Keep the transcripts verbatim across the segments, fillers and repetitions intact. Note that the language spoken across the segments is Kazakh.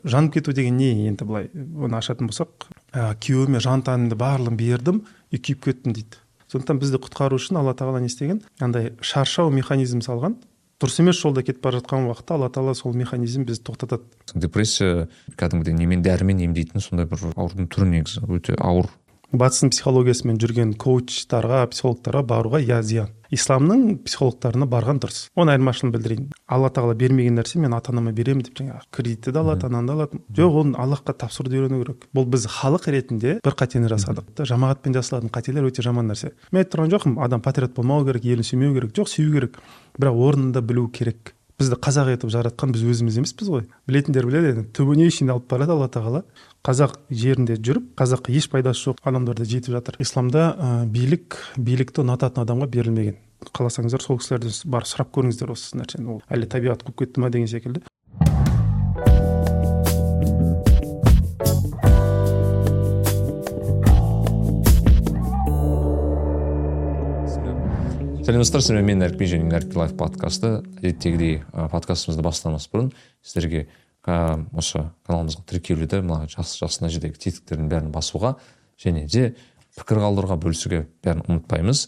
жанып кету деген не енді былай оны ашатын болсақ, ә, күйеуіме жан тәнімді барлығын бердім и күйіп кеттім дейді. Сондықтан бізді құтқару үшін Алла тағала не істеген? Андай шаршау механизм салған. Дұрыс емес жолда кетіп бара жатқан уақытта Алла тағала сол механизм бізді тоқтатады. Депрессия кәдімгідей немен дәрімен емдейтін сондай бір аурудың түрі, негізі өте ауыр. Батыстың психологиясымен жүрген коучтарға, психологтарға баруға я зиян. Исламның психологтарына барған дұрыс. Оны айырмашылығын білдірейін. Алла тағала бермеген нәрсе мен ата-анама беремін деп жаңағы кредитті де алады, ананы да алады. Жоқ, оны Аллахқа тапсыруды үйрену керек. Бұл біз халық ретінде бір қатені жасадық. Жамағатпен жасалатын қателер өте жаман нәрсе. Мен айтып тұрған жоқпын, адам патриот болмау керек, елін сүймеу керек. Жоқ, сүю керек. Бірақ орнында білу керек. Бізді қазақ етіп жаратқан біз өзіміз емеспіз ғой. Білетіндер біледі, түбіне шейін алып барады Алла тағала. Қазақ жерінде жүріп, қазаққа еш пайдасы жоқ адамдарды жетіп жатыр. Исламда ә, билік, билікті ұнататын адамға берілмеген. Қаласаңыздар, сол кісілерден бар сұрап көріңіздер осы нәрсені. Ол әлі табиғат қуып кетті ма деген секілді. Сәлеметсіздер, сіздермен мен Нәрікбек және Нәрікбек Лайф подкасты. Әдеттегідей подкастымызды бастамас бұрын сіздерге осы каналымызға тіркелуді, мына жас жасына жетегі тетіктердің бәрін басуға және де пікір қалдыруға, бөлісуге бәрін ұмытпаймыз.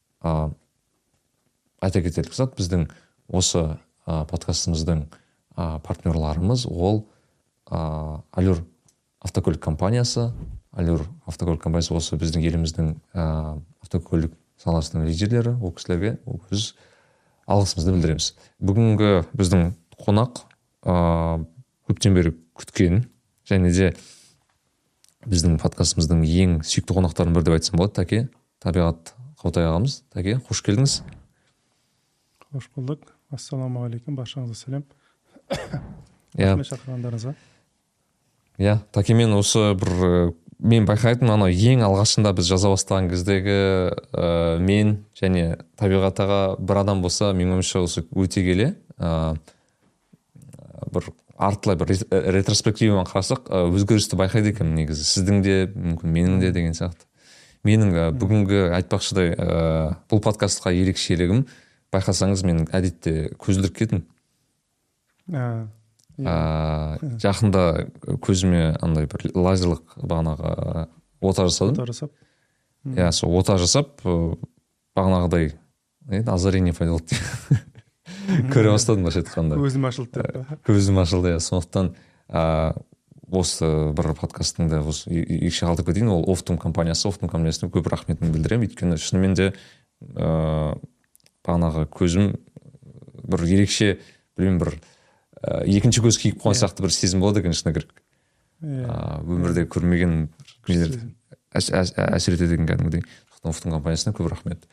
Айта кетелік зат, біздің осы подкастымыздың партнерларымыз ол Allure автокөлік компаниясы. Allure автокөлік компаниясы осы біздің еліміздің автокөлік саласының лидерлері, ол кісілерге өз алғысымызды білдіреміз. Бүгінгі біздің қонақ көптен бері күткен және де біздің подкастымыздың ең сүйікті қонақтарының бірі деп айтсам болады, Таке, Табиғат Қаутай ағамыз. Таке, қош келдіңіз. Қош болдық. Ассалаумағалейкум, баршаңызға сәлем. Рахмет шақырғандарыңызға. Иә, Такемен осы бір мен байқайтын, ана ең алғашында біз жаза бастаған кездегі ә, мен және Табиғат аға бір адам болса, мен ойымша осы өте келе ә, бір артылай бір ретроспективамен қарасақ өзгерісті байқайды екен негізі. Сіздің де, мүмкін менің де деген сияқты. Менің ә, бүгінгі айтпақшыдай ә, бұл подкастқа ерекшелігім, байқасаңыз, мен әдетте көзілдірік кеттім. Ә, ә, жақында көзіме андай бір лазерлық бағанағы ота жасадым. Ота жасап. Иә, сол ота жасап, бағанағыдай озарение пайда болды. Көре бастадым былайша айтқанда. Көзім ашылды деп. Көзім ашылды, иә. Сондықтан осы бір подкасттың да ерекше қалдырып кетейін, ол Офтум компаниясы. Офтум компаниясына көп рахметімді білдіремін. Өйткені шынымен де бағанағы көзім бір ерекше, білмеймін, бір екінші көз киіп қойған сияқты бір сезім болады екен, шыны керек. Өмірде көрмеген әсер етеді екен кәдімгідей. Офтум компаниясына көп рахмет.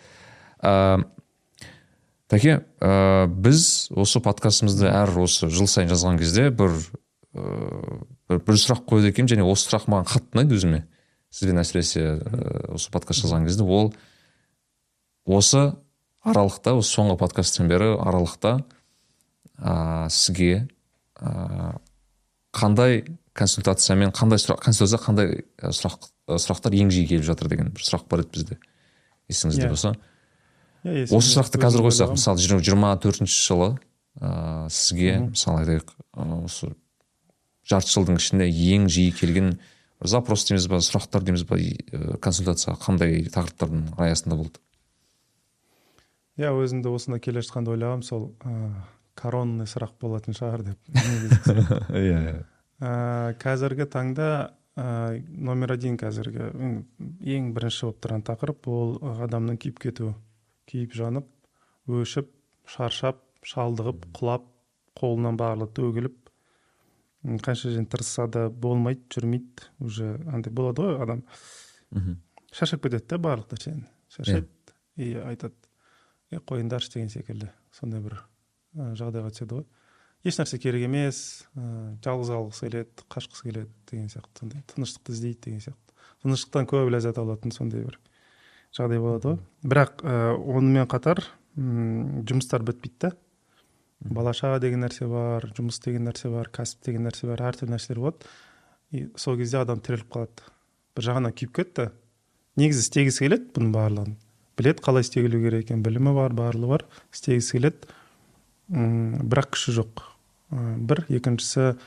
Таке, біз осы подкастымызды әр осы жыл сайын жазған кезде бір бір сұрақ қойды екен, және осы сұрақ маған қатты ұнайды өзіме. Сізбен әсіресе осы подкаст жазған кезде, ол осы аралықта, осы соңғы подкасттан бері аралықта сізге қандай консультациямен, қандай сұрақ, консультация қандай сұрақтар ең жиі келіп жатыр деген бір сұрақ бар еді бізде. Есіңізде болса. Осы сұрақты қазір қойсақ, мысалы жиырма төртінші жылы сізге, мысалы айтайық, осы жарты жылдың ішінде ең жиі келген запрос дейміз ба, сұрақтар дейміз ба, консультация қандай тақырыптардың аясында болды? Иә, өзімді осында келе жатқанда ойлағам, сол коронный сұрақ болатын шығар деп. Иә. Қазіргі таңда номер один қазіргі ең бірінші болып тұрған тақырып ол адамның күйіп кетуі. Күйіп жанып, өшіп, шаршап, шалдығып, құлап, қолынан барлығы төгіліп, қанша жен тырысса да болмайды, жүрмейді. Уже андай болады ғой адам. Шаршап кетеді де барлық нәрсені. Шаршайды и айтады, қойыңдаршы деген секілді. Сондай бір жағдайға түседі ғой. Еш нәрсе керек емес, жалғыз қалғысы келеді, қашқысы келеді деген сияқты. Сондай тыныштықты іздейді деген сияқты. Тыныштықтан көп ләззат алатын сондай бір жағдай болады ғой. Бірақ онымен қатар жұмыстар бітпейді да. Бала-шаға деген нәрсе бар, жұмыс деген нәрсе бар, кәсіп деген нәрсе бар, әртүрлі нәрселер болады. И сол кезде адам тіреліп қалады. Бір жағынан күйіп кетті. Негізі істегісі келеді бұның барлығын. Біледі қалай істегілу керек екен, білімі бар, барлығы бар, істегісі келеді. Бірақ күші жоқ. Бір, екіншісі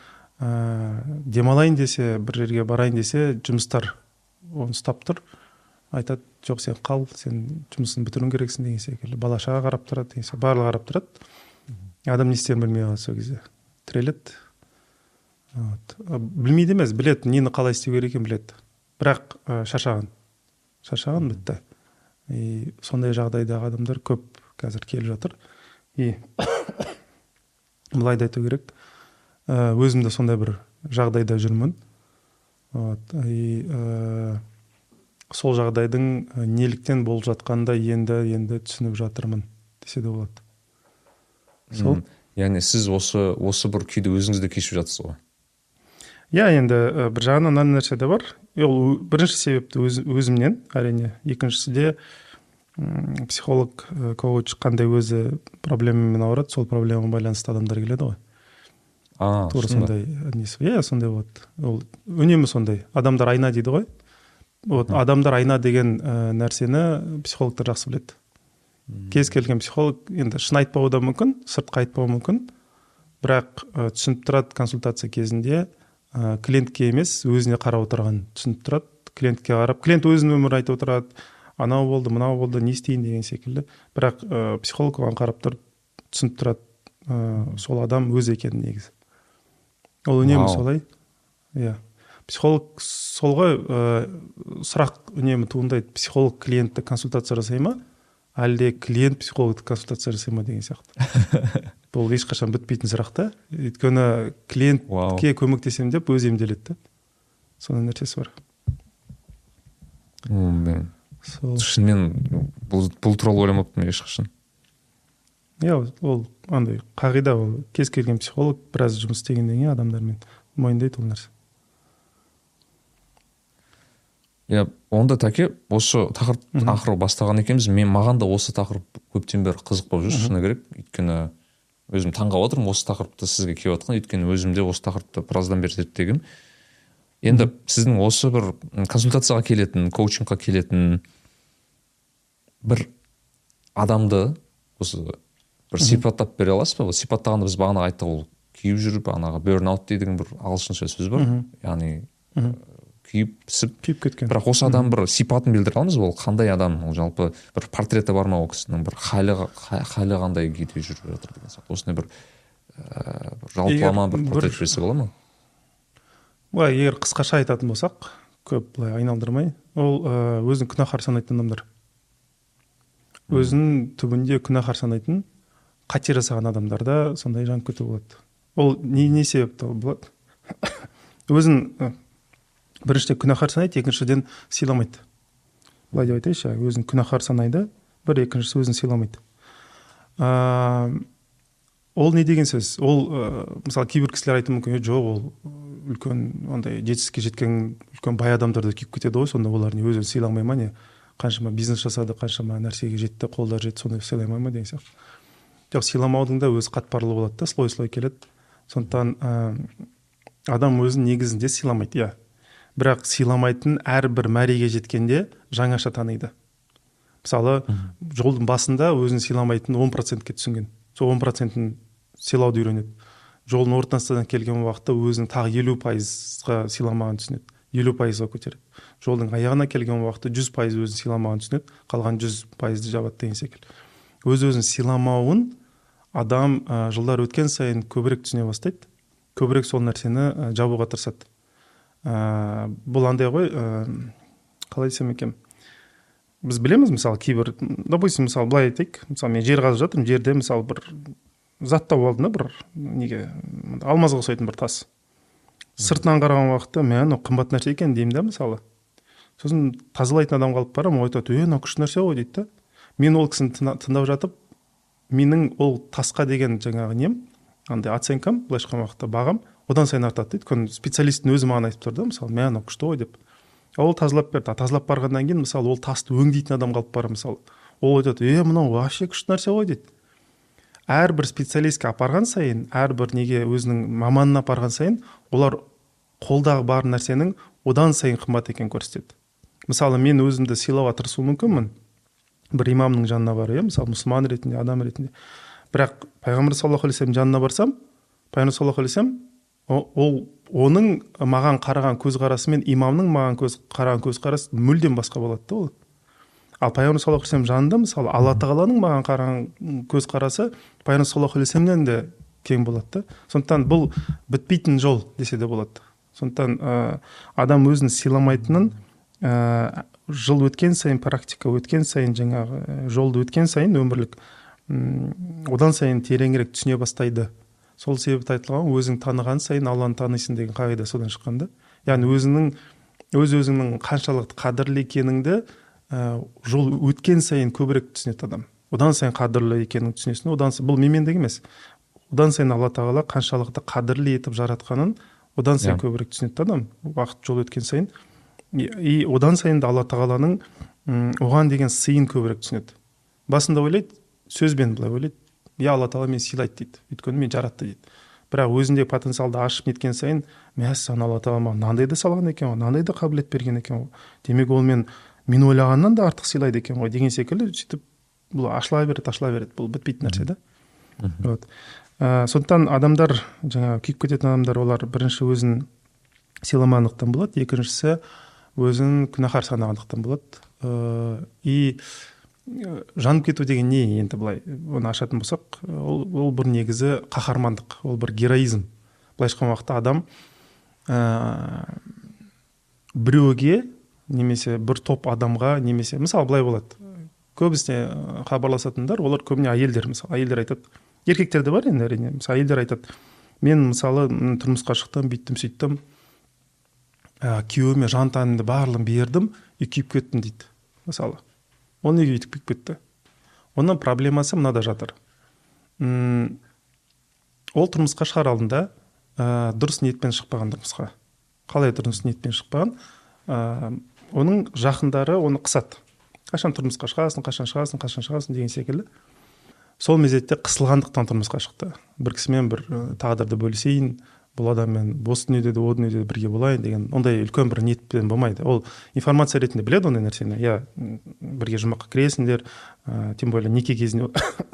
ә, демалайын десе, бір жерге барайын десе, жұмыстар оны ұстап тұр, айтады, жоқ, сен қал, сен жұмысын бітіруің керексің деген секілді. Бала шаға қарап тұрады деген секілді, барлығы қарап тұрады. Адам не істерін білмей қалады сол кезде. Тіреледі. Вот. Білмейді емес, біледі, нені қалай істеу керек екенін біледі. Бірақ ә, шаршаған. Шаршаған бітті. И сондай жағдайдағы адамдар көп қазір келіп жатыр. И былай да айту керек, ә, өзім де сондай бір жағдайда жүрмін. Вот. И ә, сол жағдайдың ә, неліктен болып жатқанда енді енді түсініп жатырмын десе де болады. Сол. Яғни сіз осы осы бір күйді өзіңізде кешіп жатсыз ғой. Иә, енді ә, бір жағынан мына нәрсе де бар. Ол бірінші себепті өз, өзімнен, әрине. Екіншісі де м, психолог, ә, коуч қандай өзі проблемамен ауырады, сол проблемаға байланысты адамдар келеді ғой. А, тура сондай несі. Иә, сондай болады. Ол үнемі сондай. Адамдар айна дейді ғой. Вот адамдар айна деген ә, нәрсені психологтар жақсы біледі. Кез келген психолог енді шын айтпауы да мүмкін, сыртқа айтпауы мүмкін, бірақ ә, түсініп тұрады консультация кезінде ә, клиентке емес, өзіне қарап отырған түсініп тұрады. Клиентке қарап, клиент өзінің өмірін айтып отырады, анау болды, мынау болды, не істейін деген секілді. Бірақ ә, психолог оған қарап тұрып түсініп тұрады, ә, сол адам өзі екенін негізі. Ол үнемі солай. Иә. Психолог сол ғой, ә, сұрақ үнемі туындайды. Психолог клиентті консультация жасай ма? Әлде клиент психологты консультация жасай ма деген сияқты. Бұл ешқашан бітпейтін сұрақ та. Өйткені клиентке көмектесем деп өзі емделеді. Сондай нәрсесі бар. Мен шынымен бұл, бұл туралы ойламаппын ешқашан. Иә, ол андай қағида, ол кез келген психолог біраз жұмыс істегеннен кейін адамдармен мойындайды ол нәрсе. Иә, онда тәке, осы тақырып ақыры бастаған екенбіз. Мен маған да осы тақырып көптен бері қызық болып жүр, шыны керек. Өйткені өзім таңғалып отырмын осы тақырыпты сізге келіп жатқан. Өйткені өзім де осы тақырыпты біраздан бері зерттегем. Енді сіздің осы бір консультацияға келетін, коучингқа келетін бір адамды осы бір сипаттап бере аласыз ба? Сипаттағанда біз бағана айттық, ол күйіп жүріп, бағанағы burnout деген бір ағылшынша сөз бар. Яғни күйіп пісіп күйіп кеткен. Бірақ осы адам бір сипатын білдіре аламыз ба? Ол қандай адам? Ол жалпы бір портреті бар ма ол кісінің, бір халі халі қандай күйде жүріп жатыр деген сияқты. Осындай бір жалпылама бір портрет берсе бола ма? Былай, егер қысқаша айтатын болсақ, көп былай айналдырмай, ол өзін күнәһар санайтын адамдар. Өзін түбінде күнәһар санайтын, қате жасаған адамдарда сондай жан күту болады. Ол не, не себепті болады? Өзін біріншіден күнәһар санайды, екіншіден сыйламайды. Былай деп айтайыншы, өзін күнәһар санайды, бір екіншісі өзін сыйламайды. А, ол не деген сөз? Ол, ә, мысалы, кейбір кісілер айтуы мүмкін, жоқ, ол үлкен ондай жетістікке жеткен үлкен бай адамдарды күйіп кетеді ғой, сонда олар не өзін сыйламай ма, не қаншама бизнес жасады, қаншама нәрсеге жетті, қолдар жетті, сондай сыйламай ма деген сияқты. Жоқ, сыйламаудың да өзі қатпарлы болады да, слой-слой келеді. Сондықтан ә, адам өзін негізінде сыйламайды, иә. Бірақ сыйламайтын әрбір мәреге жеткенде жаңаша таниды. Мысалы, жолдың басында өзін сыйламайтын он процентке түсінген. Сол он процентін сыйлауды үйренеді. Жолдың ортасына келген уақытта өзінің тағы елу пайызға сыйламаған түсінеді. елу пайызға көтереді. Жолдың аяғына келген уақытта жүз пайыз өзін сыйламаған түсінеді. Қалған жүз пайызды жабады деген секілді. Өз-өзін сыйламауын адам ә, жылдар өткен сайын көбірек түсіне бастайды. Көбірек сол нәрсені ә, жабуға тырысады. Ә, бұл андай ғой, ә, қалай десем екен, біз білеміз, мысалы, кейбір, допустим, мысалы, былай айтайық, мысалы, мен жер қазып жатырмын, жерде, мысалы, бір зат тауып алдым да, бір неге алмазға ұқсайтын бір тас. Сыртынан қараған уақытта мен мынау қымбат нәрсе екен деймін да, мысалы. Сосын тазалайтын адамға алып барамын, ол айтады, е, мынау күшті нәрсе ғой дейді да. Мен ол кісіні тыңдап жатып, менің ол тасқа деген жаңағы нем, андай оценкам, былайша айтқан уақытта бағам, одан сайын артады дейді. Өйткені специалисттің өзі маған айтып тұр да, мысалы, мен мынау күшті ғой деп. Ол тазалап берді. Тазалап барғаннан кейін, мысалы, ол тасты өңдейтін адамға алып барамын, мысалы. Ол айтады, е, мынау вообще күшті нәрсе ғой дейді. Әрбір специалистке апарған сайын, әрбір неге өзінің маманына апарған сайын, олар қолдағы бар нәрсенің одан сайын қымбат екенін көрсетеді. Мысалы, мен өзімді сыйлауға тырысуым мүмкінмін. Бір имамның жанына бар, иә, мысалы, мұсылман ретінде, адам ретінде. Бірақ пайғамбар саллаллаху алейхи вассалам жанына барсам, пайғамбар саллаллаху алейхи вассалам ол оның маған қараған көзқарасы мен имамның маған көз қараған көзқарасы мүлдем басқа болады да ол. Ал пайғамбар саллаллаху алейхи вассалам жанында мысалы алла тағаланың маған қараған көзқарасы пайғамбар саллаллаху алейхи вассаламнан да кең болады да. Сондықтан бұл бітпейтін жол десе де болады. Сондықтан ә, адам өзін сыйламайтынын ә, жыл өткен сайын, практика өткен сайын, жаңағы жолды өткен сайын өмірлік одан сайын тереңірек түсіне бастайды. Сол себепті айтылған өзің таныған сайын Алланы танисың деген қағида содан шыққан да. Яғни өзіңнің өз өзіңнің қаншалықты қадірлі екеніңді ә, жол өткен сайын көбірек түсінеді адам. Одан сайын қадірлі екенін түсінесің. Одан сайын, бұл мемендік емес. Одан сайын Алла тағала қаншалықты қадірлі етіп жаратқанын одан сайын yeah. көбірек түсінеді адам. Уақыт жол өткен сайын. И одан сайын да Алла тағаланың оған деген сыйын көбірек түсінеді. Басында ойлайды, сөзбен былай ойлайды. Я Алла тағала мені сыйлайды дейді. Өйткені мен жаратты дейді. Бірақ өзінде потенциалды ашып неткен сайын, мәссаған Алла тағала маған мынандай да салған екен ғой, мынандай да қабілет берген екен ғой. Демек ол мен мен ойлағаннан да артық сыйлайды екен ғой деген секілді сөйтіп бұл ашыла береді, ашыла береді. Бұл бітпейтін нәрсе да. Вот. Ә, сондықтан адамдар жаңа күйіп кететін адамдар олар бірінші өзін сыйламағандықтан болады, екіншісі өзін күнәһар санағандықтан болады. Ә, и жанып кету деген не енді былай оны ашатын болсақ, ол, ол бір негізі қаһармандық, ол бір героизм. Былайша айтқан уақытта адам ә, біреуге немесе бір топ адамға немесе мысалы былай болады. Көбісіне хабарласатындар олар көбіне әйелдер, мысалы әйелдер айтады, еркектер де бар енді әрине. Мысалы әйелдер айтады, мен мысалы тұрмысқа шықтым, бүйттім, сөйттім, ә, күйеуіме жан тәнімді барлығын бердім, и күйіп кеттім дейді. Мысалы ол неге өйтіп күйіп кетті? Оның проблемасы мынада жатыр. М- ол тұрмысқа шығар алдында ә, дұрыс ниетпен шықпаған тұрмысқа. Қалай дұрыс ниетпен шықпаған? Ә, оның жақындары оны қысады. Қашан тұрмысқа шығасың, қашан шығасың, қашан шығасың деген секілді. Сол мезетте қысылғандықтан тұрмысқа шықты. Бір кісімен бір тағдырды бөлісейін, бұл адаммен осы дүниеде де о дүниеде де бірге болайын деген ондай үлкен бір ниетпен болмайды. Ол информация ретінде біледі ондай нәрсені. Я бірге жұмаққа кіресіңдер, ә, тем более неке кезінде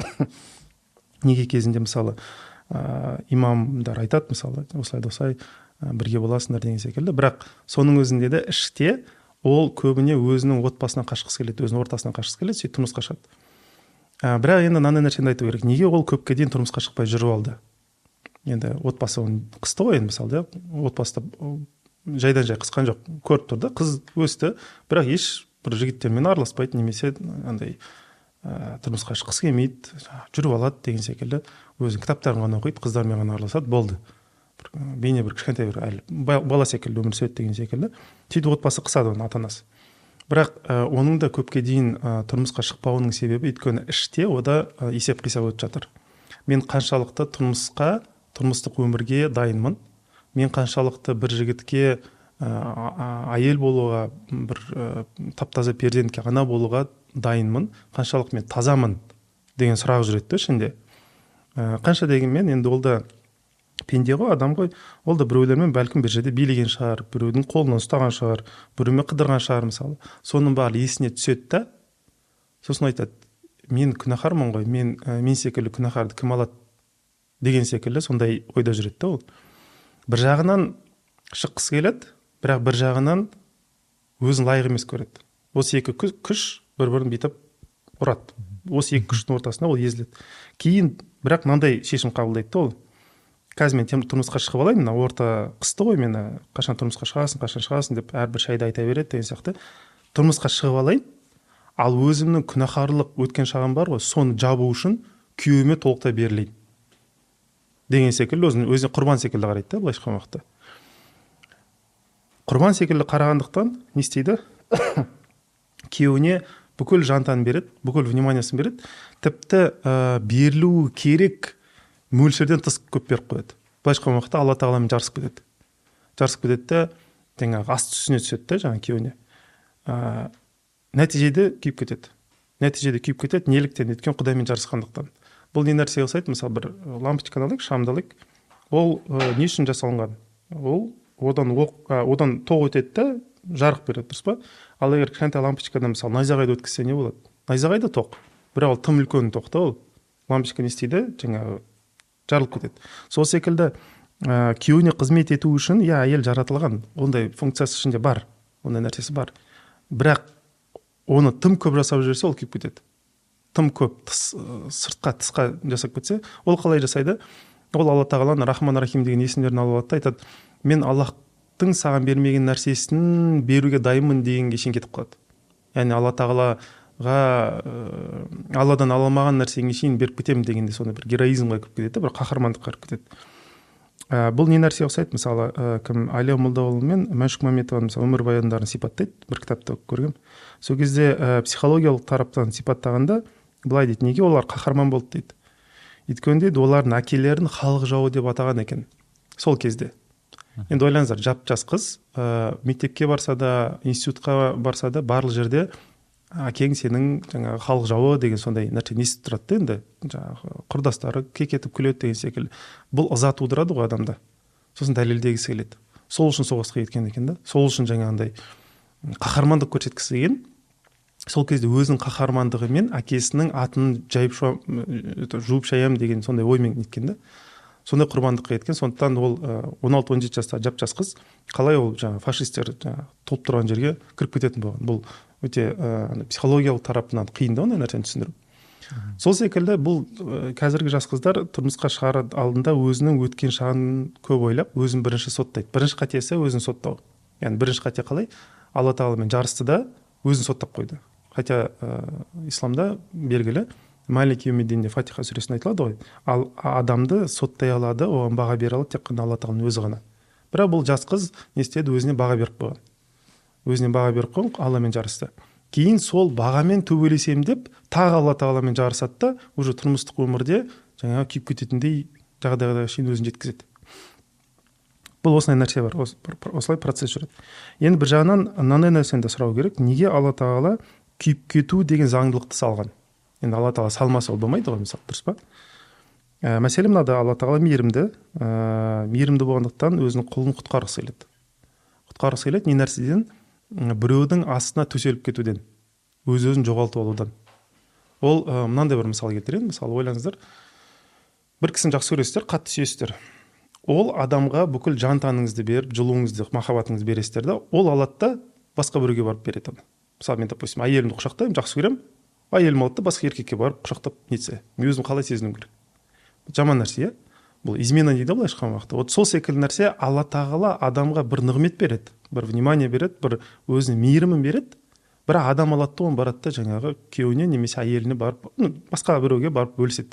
неке кезінде мысалы ә, имамдар айтады мысалы осылай осылай ә, бірге боласыңдар деген секілді. Бірақ соның өзінде де іште ол көбіне өзінің отбасынан қашқысы келеді, өзінің ортасынан қашқысы келеді, сөйтіп тұрмысқа шығады. Ә, бірақ енді мынандай нәрсені айту керек. Неге ол көпке дейін тұрмысқа шықпай жүріп алды? Енді отбасы оны қысты ғой енді мысалы, отбасыда жайдан жай қысқан жоқ, көріп тұрды, қыз өсті, бірақ еш бір жігіттермен араласпайды, немесе андай ә, тұрмысқа шыққысы келмейді, жүріп алады деген секілді, өзінің кітаптарын ғана оқиды, қыздармен ғана араласады, болды. Бейне бір кішкентай бір әлі бала секілді өмір сүреді деген секілді. Сөйтіп отбасы қысады оның ата-анасы. Бірақ ә, оның да көпке дейін ә, тұрмысқа шықпауының себебі өйткені іште ода ә, есеп қисап өтіп жатыр. Мен қаншалықты тұрмысқа, тұрмыстық өмірге дайынмын. Мен қаншалықты бір жігітке ә, әйел болуға, бір ә, таптаза перзентке ана болуға дайынмын. Қаншалық мен тазамын деген сұрақ жүреді ішінде. Ә, қанша дегенмен енді ол да пенде ғой, адам ғой, ол да біреулермен бәлкім бір жерде билеген шығар, біреудің қолынан ұстаған шығар, біреумен қыдырған шығар мысалы. Соның барлығы есіне түседі да, сосын айтады, мен күнәһармын ғой, мен, ә, мен секілді күнәһарды кім алады деген секілді сондай ойда жүреді да ол. Бір жағынан шыққысы келеді, бірақ бір жағынан өзін лайық емес көреді. Осы екі күш бір-бірін бүйтіп ұрады. Осы екі күштің ортасында ол езіледі. Кейін бірақ мынандай шешім қабылдайды да ол. Қазір мен тұрмысқа шығып алайын, мына орта қысты ғой мені, қашан тұрмысқа шығасың, қашан шығасың деп әрбір шайды айта береді деген сияқты. Тұрмысқа шығып алайын, ал өзімнің күнәһарлық өткен шағым бар ғой, соны жабу үшін күйеуіме толықтай берілейін деген секілді, өзіне, өзіне құрбан секілді қарайды да, былайша айтқан уақытта. Құрбан секілді қарағандықтан не істейді? Күйеуіне бүкіл жан-тәнін береді, бүкіл вниманиясын береді, тіпті ә, берілу керек мөлшерден тыс көп беріп қояды. Былайша айтқан уақытта Алла тағаламен жарысып кетеді. Жарысып кетеді де, жаңағы асты үстіне түседі де жаңағы күйеуіне. Ә, нәтижеде күйіп кетеді. Нәтижеде күйіп кетеді, неліктен? Өйткені Құдаймен жарысқандықтан. Бұл не нәрсе ұқсайды? Мысалы бір лампочканы алайық, шамды алайық. Ол ә, не үшін жасалынған? Ол одан оқ, ә, одан тоқ өтеді де жарық береді, дұрыс па? Ал егер кішкентай лампочкадан мысалы найзағайды өткізсе не болады? Найзағай да тоқ. Бірақ ол тым үлкен тоқ та ол. Лампочка не істейді? Жаңағы жарылып кетеді. Сол секілді ә, күйеуіне қызмет ету үшін иә әйел жаратылған, ондай функциясы ішінде бар, ондай нәрсесі бар, бірақ оны тым көп жасап жіберсе ол күйіп кетеді. Тым көп тыс, сыртқа тысқа жасап кетсе, ол қалай жасайды? Ол Алла тағаланың Рахман Рахим деген есімдерін алып алады да айтады, мен Аллахтың саған бермеген нәрсесін беруге дайынмын дегенге шейін кетіп қалады. Яғни Алла тағалаға Алладан ала алмаған нәрсеге шейін беріп кетемін дегенде сондай бір героизмға кіріп кетеді, бір қаһармандыққа кіріп кетеді. Ә, бұл не нәрсе ұқсайды? Мысалы, ә, кім Әлия Молдағұлы мен Мәшүк Мәметованың мысалы өмірбаяндарын сипаттайды, бір кітапта көргем. Сол кезде ә, психологиялық тараптан сипаттағанда былай дейді, неге олар қаһарман болды дейді. Өйткені дейді, олардың әкелерін халық жауы деп атаған екен сол кезде. Енді ойлаңыздар, жап-жас қыз ә, мектепке барса да, институтқа барса да, барлық жерде әкең сенің жаңағы халық жауы деген сондай нәрсе естіп тұрады. Енді жаңағы құрдастары кекетіп күледі деген секілді. Бұл ыза тудырады ғой адамда. Сосын дәлелдегісі келеді. Сол үшін соғысқа кеткен екен да. Сол үшін жаңағындай қаһармандық көрсеткісі келген. Сол кезде өзінің қаһармандығымен әкесінің атын жайып жуып шаям деген сондай оймен неткен да. Сондай құрбандыққа кеткен. Сондықтан ол он алты он жеті жаста жап-жас қыз қалай ол жаңағы фашистер толып тұрған жерге кіріп кететін болған. Бұл өте ә, психологиялық тарапынан қиын да ондай нәрсені түсіндіру. Сол секілді бұл ә, қазіргі жас қыздар тұрмысқа шығар алдында өзінің өткен шағын көп ойлап, өзін бірінші соттайды. Бірінші қатесі өзін соттау. Яғни бірінші қате қалай? Алла тағаламен жарысты да өзін соттап қойды. Хотя ә, исламда белгілі Малики йаумиддинде Фатиха сүресінде айтылады ғой. Ал адамды соттай алады, оған баға бере алады тек қана Алла тағаланың өзі ғана. Бірақ бұл жас қыз не істеді? Өзіне баға беріп қойған. Өзіне баға беріп қойған, Алламен жарысты. Кейін сол бағамен төбелесем деп тағы Алла тағаламен жарысады да, уже тұрмыстық өмірде жаңағы күйіп кететіндей жағдайға шейін өзін жеткізеді. Бұл осындай нәрсе бар, осылай процесс жүреді. Енді бір жағынан мынандай нәрсені де сұрау керек, неге Алла тағала күйіп кету деген заңдылықты салған? Енді Алла тағала салмаса ол болмайды ғой, мысалы, дұрыс па? Ә, мәселе мынада, Алла тағала мейірімді, ә, мейірімді болғандықтан өзінің құлын құтқарғысы келеді. Құтқарғысы келеді не нәрседен? Біреудің астына төселіп кетуден, өз-өзін жоғалтып алудан. Ол ә, мынандай бір мысал келтірейін. Мысалы, ойлаңыздар, бір кісіні жақсы көресіздер, қатты сүйесіздер. Ол адамға бүкіл жан таңыңызды беріп, жылуыңызды, махаббатыңызды бересіздер да, ол алады да басқа біреуге барып береді. Мысалы, мен допустим, әйелімді құшақтаймын, жақсы көремін, әйелім алады да басқа еркекке барып құшақтап нетсе, мен өзім қалай сезінуім керек. Жаман нәрсе, иә? Бұл измена дейді былай ешқандай уақытта. Вот сол секілді нәрсе Алла тағала адамға бір нығмет береді, бір внимание береді, бір өзінің мейірімін береді. Бірақ адам алады да оны барады да жаңағы күйеуіне немесе әйеліне барып, ну, басқа біреуге барып бөліседі.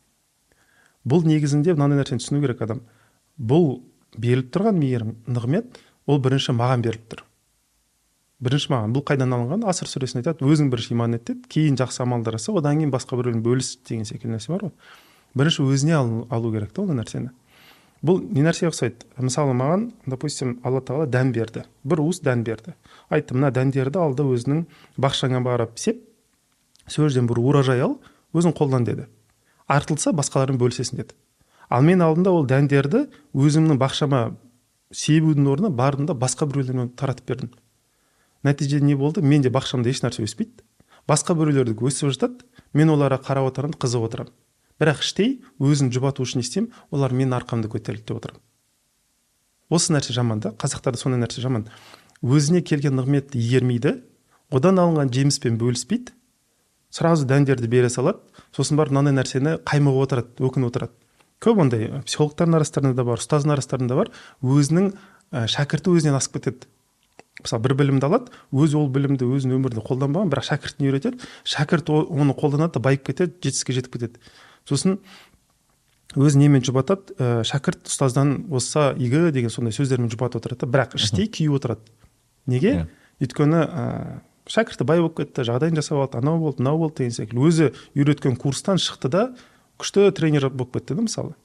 Бұл негізінде мынандай нәрсені түсіну керек адам. Бұл беріліп тұрған мейірім, нығмет, ол бірінші маған беріліп тұр. Бірінші маған. Бұл қайдан алынған? Асыр сүресінде айтады, өзің бірінші иман ет дейді, кейін жақсы амалдар жаса, одан кейін басқа біреумен бөліс деген секілді нәрсе бар ғой. Бірінші өзіне алу, алу керек та ол нәрсені. Бұл не нәрсе ұқсайды? Мысалы маған, допустим, Алла тағала дән берді. Бір уыс дән берді. Айтты, мына дәндерді алды өзінің бақшаңа барып сеп, сол жерден бір уражай ал, өзің қолдан деді. Артылса басқаларын бөлісесің деді. Ал мен алдында ол дәндерді өзімнің бақшама себудің орнына бардым да басқа біреулермен таратып бердім. Нәтижеде не болды? Менде бақшамда еш нәрсе өспейді. Басқа біреулерді өсіп жатады, мен оларға қарап отырамын, қызып отырамын. Бірақ іштей өзін жұбату үшін істеймін, олар менің арқамды көтерілді деп отырамын. Осы нәрсе жаман да, қазақтарда сондай нәрсе жаман. Өзіне келген нығметті игермейді, одан алынған жеміспен бөліспейді, сразу дәндерді бере салады, сосын барып мынандай нәрсені қаймығып отырады, өкініп отырады. Көп ондай психологтардың арасында да бар, ұстаздың арасында бар, өзінің шәкірті өзінен асып кетеді. Мысалы, бір білімді алады, өз ол білімді өзінің өмірінде қолданбаған, бірақ шәкіртіне үйретеді, шәкірт оны қолданады да байып кетеді, жетістікке жетіп кетеді. Сосын өз немен жұбатады, шәкірт ұстаздан осса игі деген сондай сөздермен жұбатып отырады, бірақ іштей күйіп отырады. Неге? Өйткені шәкірті бай болып кетті, жағдайын жасап алды, анау болды, мынау болды деген секілді. Өзі үйреткен курстан шықты да күшті тренер болып кетті да, мысалы.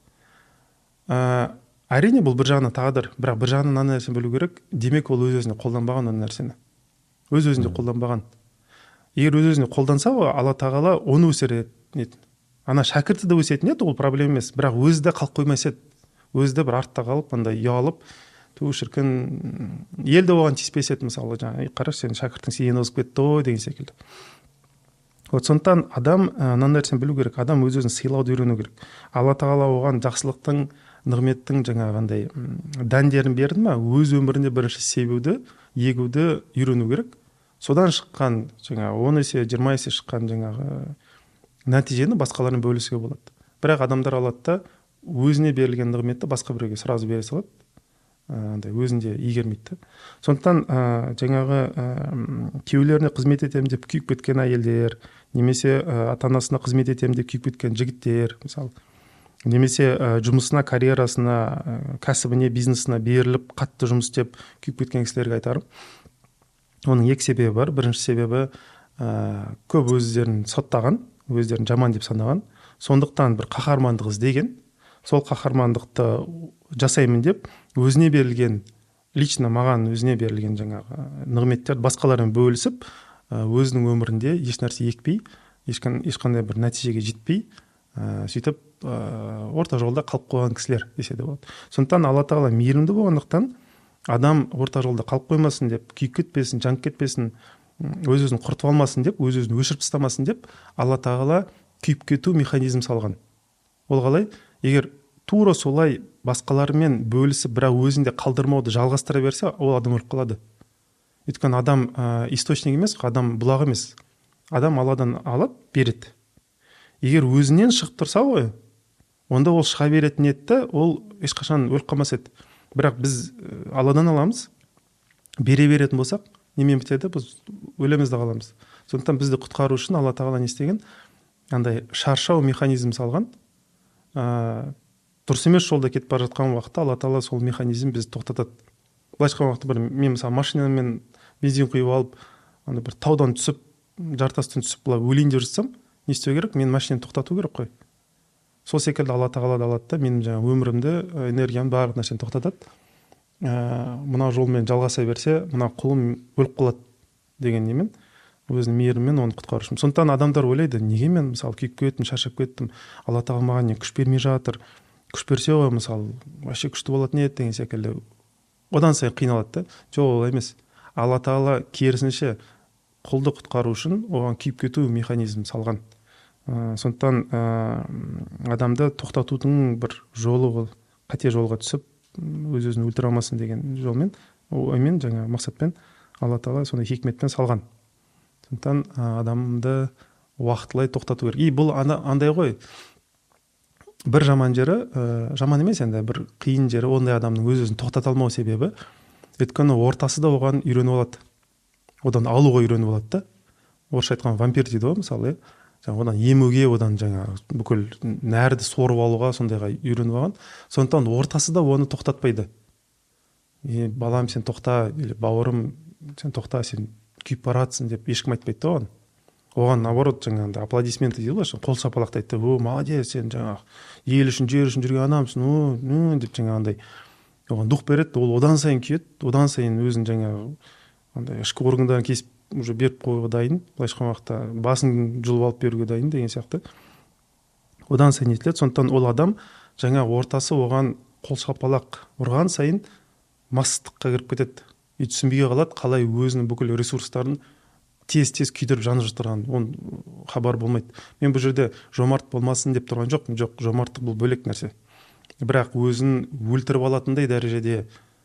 Әрине бұл бір жағынан тағдыр, бірақ бір жағынан мына нәрсені білу керек, демек ол өз-өзіне қолданбаған оны нәрсені. Өз-өзіне қолданбаған. Егер өз-өзіне қолданса, Алла тағала оны өсіреді. Ана шәкірті де өсетін еді, ол проблема емес, бірақ өзі де қалып қоймас еді. Өзі де бір артта қалып, мындай ұялып, ту шіркін, ел де оған тиіспес еді, мысалы, жаңағы, қараш, сен шәкіртің сен озып кетті ғой деген секілді. Вот сондықтан адам мынандай нәрсені білу керек, адам өз-өзін сыйлауды үйрену керек. Алла тағала оған жақсылықтың Нығметтің жаңағындай дәндерін берді ма, өз өмірінде бірінші себуді, егуді үйрену керек. Содан шыққан жаңағы он есе, жиырма есе шыққан жаңағы нәтижені басқалармен бөлісуге болады. Бірақ адамдар алады да өзіне берілген нығметті басқа біреуге сразу бере салады. Андай өзінде игермейді. Сондықтан жаңағы күйеулеріне қызмет етемін деп күйіп кеткен әйелдер, немесе ата-анасына қызмет етемін деп күйіп кеткен жігіттер, мысалы, немесе жұмысына, карьерасына, кәсібіне, бизнесіне беріліп қатты жұмыс істеп күйіп кеткен кісілерге айтарым. Оның екі себебі бар. Бірінші себебі көп өздерін соттаған, өздерін жаман деп санаған. Сондықтан бір қаһармандық іздеген, сол қаһармандықты жасаймын деп өзіне берілген, лично маған өзіне берілген жаңағы нығметтерді басқалармен бөлісіп, өзінің өмірінде еш нәрсе екпей, ешқандай бір нәтижеге жетпей, сөйтіп орта жолда қалып қойған кісілер десе де болады. Сондықтан Алла тағала мейірімді болғандықтан адам орта жолда қалып қоймасын деп, күйіп кетпесін, жанып кетпесін, өз-өзін құртып алмасын деп, өз-өзін өшіріп тастамасын деп, Алла тағала күйіп кету механизм салған. Ол қалай? Егер тура солай басқалармен бөлісіп, бірақ өзінде қалдырмауды жалғастыра берсе, ол адам өліп қалады. Өйткені адам ә, источник емес, адам бұлақ емес. Адам Алладан алады, береді. Егер өзінен шығып тұрса ғой, онда ол шыға беретін еді, ол ешқашан өліп қалмас еді. Бірақ біз Алладан аламыз, бере беретін болсақ, немен бітеді? Біз өлеміз де қаламыз. Сондықтан бізді құтқару үшін Алла тағала не істеген? Андай шаршау механизм салған. Ә, дұрыс емес жолда кетіп бара жатқан уақытта Алла тағала сол механизм бізді тоқтатады. Былайша айтқан уақытта бір мен мысалы машинамен бензин құйып алып, андай бір таудан түсіп, жартастан түсіп, былай өлейін деп жатсам, не істеу керек? Мен машинаны тоқтату керек қой. Сол секілді Алла тағала да алады да, менің жаңағы өмірімді, энергиямды, барлық нәрсені тоқтатады. Ә, мына жолмен жалғаса берсе, мына құлым өліп қалады деген немен, өзінің мейіріммен оны құтқару үшін. Сондықтан адамдар ойлайды, неге мен мысалы күйіп кеттім, шаршап кеттім, Алла тағала маған не күш бермей жатыр, күш берсе ғой, мысалы вообще күшті болатын еді деген секілді. Одан сайын қиналады да. Жоқ, олай емес. Алла тағала керісінше құлды құтқару үшін оған күйіп кету механизм салған. Ә, сондықтан ә, адамды тоқтатудың бір жолы ол, қате жолға түсіп, өз-өзін өлтіре алмасын деген жолмен, оймен, жаңа мақсатпен Алла тағала сондай хикметпен салған. Сондықтан адамды уақытылай тоқтату керек. И бұл андай ғой, бір жаман жері, ә, жаман емес енді, бір қиын жері ондай адамның өз-өзін тоқтата алмау себебі, өйткені ортасы да оған үйреніп алады. Одан алуға үйреніп алады да. Орысша айтқан вампир дейді ғой, мысалы, жаңа одан емуге, одан жаңа бүкіл нәрді сорып алуға сондайға үйреніп алған. Сондықтан ортасы да оны тоқтатпайды. Е, балам сен тоқта, или бауырым сен тоқта, сен күйіп баратсың деп ешкім айтпайды да оған. Оған наоборот жаңағындай аплодисменты дейді ғой, қол шапалақтайды, о, молодец, сен жаңағы ел үшін, жер үшін жүрген адамсың, о, ну деп жаңағындай оған дух береді, ол одан сайын күйеді, одан сайын өзін жаңағы андай ішкі органдарын кесіп уже беріп қоюға дайын, былайша айтқан уақытта басын жұлып алып беруге дайын деген сияқты. Одан сайын етіледі. Сондықтан ол адам жаңа ортасы оған қол шапалақ ұрған сайын мастыққа кіріп кетеді. И түсінбей қалады, қалай өзінің бүкіл ресурстарын тез-тез күйдіріп жанып жатырған, он хабар болмайды. Мен бұл жерде жомарт болмасын деп тұрған жоқпын. Жоқ, жомарттық бұл бөлек нәрсе. Бірақ өзін өлтіріп алатындай дәрежеде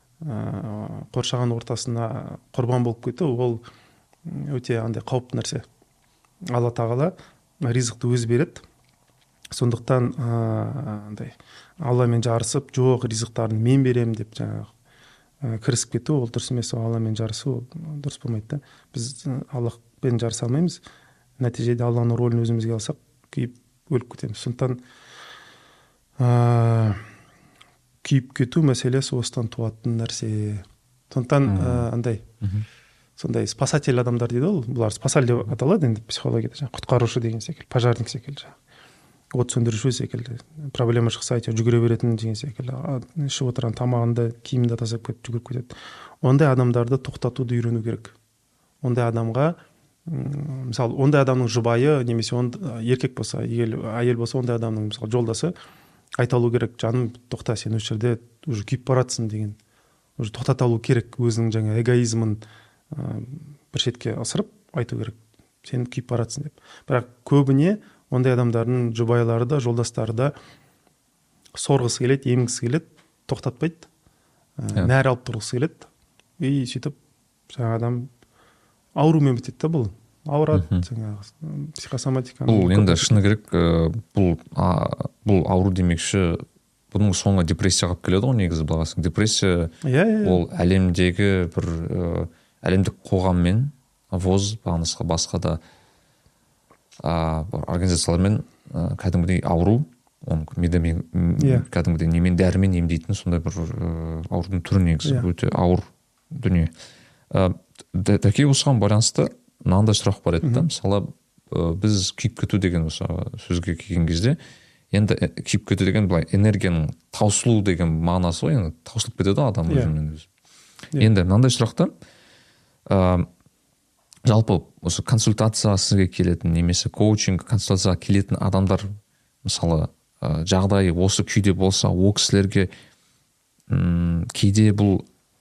ә, қоршаған ортасына құрбан болып кету, ол өте андай қауіпті нәрсе. Алла тағала ризықты өзі береді. Сондықтан андай Алламен жарысып, жоқ, ризықтарын мен беремін деп жаңағы кірісіп кету, ол дұрыс емес. Алламен жарысу дұрыс болмайды да. Біз Аллахпен жарыса алмаймыз. Нәтижеде Алланың рөлін өзімізге алсақ, күйіп өліп кетеміз. Сондықтан ә, күйіп кету мәселесі осыдан туатын нәрсе. Сондықтан ә, андай сондай спасатель адамдар дейді ол. Бұлар спасаль деп аталады енді психологияда, жаңағы құтқарушы деген секілді, пожарник секілді, от сөндіруші секілді, проблема шықса әйтеуір жүгіре беретін деген секілді, ішіп отырған тамағында, киімді тазалап кетіп жүгіріп кетеді. Ондай адамдарды тоқтатуды үйрену керек. Ондай адамға, мысалы, ондай адамның жұбайы немесе он, еркек болса, егер әйел болса, ондай адамның мысалы жолдасы айта алу керек, жаным, тоқта, сен осы жерде уже күйіп баратсың деген, уже тоқтата алу керек, өзінің жаңа эгоизмін ә, бір шетке асырып айту керек, сен күйіп баратсың деп. Бірақ көбіне ондай адамдардың жұбайлары да, жолдастары да сорғысы келеді, емгісі келеді, тоқтатпайды, Иә. нәр алып тұрғысы келеді, и сөйтіп жаңағы адам аурумен бітеді да. Бұл ауырады, Мгм. жаңағы психосоматика. Бұл енді шыны керек, ә, бұл а, бұл ауру демекші, бұның соңы депрессияға алып келеді ғой негізі былай қарасаң. Депрессия Иә, иә, ол әлемдегі бір ә, әлемдік қоғаммен, воз бағынысқа басқа да ә, бір организациялармен ә, кәдімгідей ауру, оны медемен Иә. кәдімгідей немен дәрімен емдейтін сондай бір ә, аурудың түрі негізі. Иә. Өте ауыр дүние. Ә, Дә- дәке осыған байланысты мынандай сұрақ бар еді да. Мысалы ә, біз күйіп кету деген осы сөзге келген кезде, енді ә, күйіп кету деген былай энергияның таусылу деген мағынасы ғой, енді таусылып кетеді ғой адам Иә. өзімен өзі. Иә. Енді мынандай сұрақта ә, жалпы осы консультация сізге келетін немесе коучинг консультацияға келетін адамдар мысалы ә, жағдайы осы күйде болса, ол кісілерге м, кейде бұл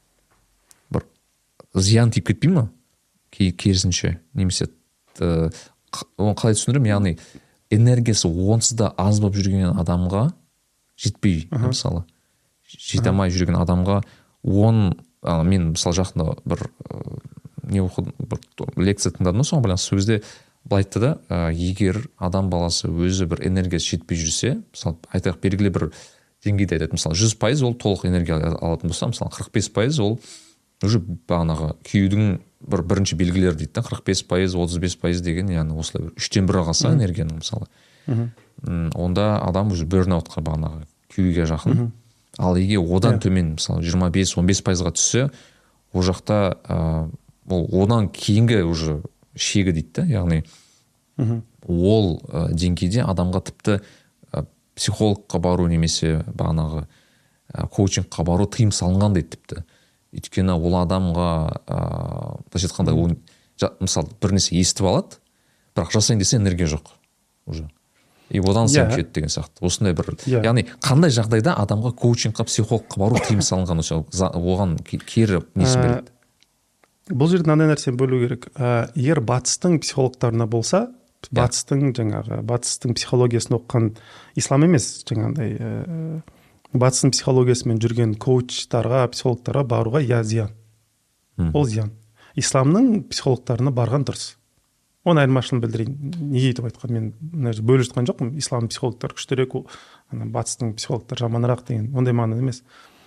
бір зиян тиіп кетпей ма? Кей керісінше немесе ә, қ- оны қалай түсіндірем, яғни энергиясы онсыз да аз болып жүрген адамға жетпей, Аха. мысалы жете алмай жүрген адамға он а, мен мысалы жақында бір ә, не оқыдым, бір лекция тыңдадым да, соған байланысты сол кезде былай айтты да, ә, егер адам баласы өзі бір энергиясы жетпей жүрсе, мысалы айтайық белгілі бір деңгейде айтады, мысалы жүз пайыз ол толық энергия алатын болса, мысалы қырық бес пайыз ол уже бағанағы күйдің бір бірінші белгілері дейді да, қырық бес пайыз отыз бес пайыз деген, яғни осылай бір үштен бірі қалса энергияның мысалы, Мгм. м, онда адам уже бернаутқа бағанағы күйге жақын. Ал егер одан Иә. төмен мысалы жиырма бес он бес пайызға түссе, ол жақта ә, ол одан кейінгі уже шегі дейді да, яғни Мгм. ол ә, деңгейде адамға тіпті ә, психологқа бару немесе бағанағы ә, коучингқа бару тыйым салынған дейді тіпті. Өйткені ол адамға ә, былайша айтқанда ол жа- мысалы бір нәрсе естіп алады, бірақ жасайын десе энергия жоқ уже. И одан сайын Иә. кетеді деген сияқты. Осындай бір, Иә. яғни қандай жағдайда адамға коучингқа, психологқа бару тыйым салынған, осы за- оған ке- кері несін Ә, береді? Бұл жерде мынандай нәрсені бөлу керек. Ә, егер батыстың психологтарына болса, батыстың жаңағы батыстың психологиясын оқыған, ислам емес, жаңағындай ә, батыстың психологиясымен жүрген коучтарға, психологтарға баруға я зиян. Мгм. Ол зиян. Исламның психологтарына барған дұрыс. Оны айырмашылығын білдірейін. Неге өйтіп айтқан, мен мына жерде бөліп жатқан жоқпын. Ислам психологтар күштерек, ол ана батыстың психологтар жаманырақ деген ондай мағынада емес.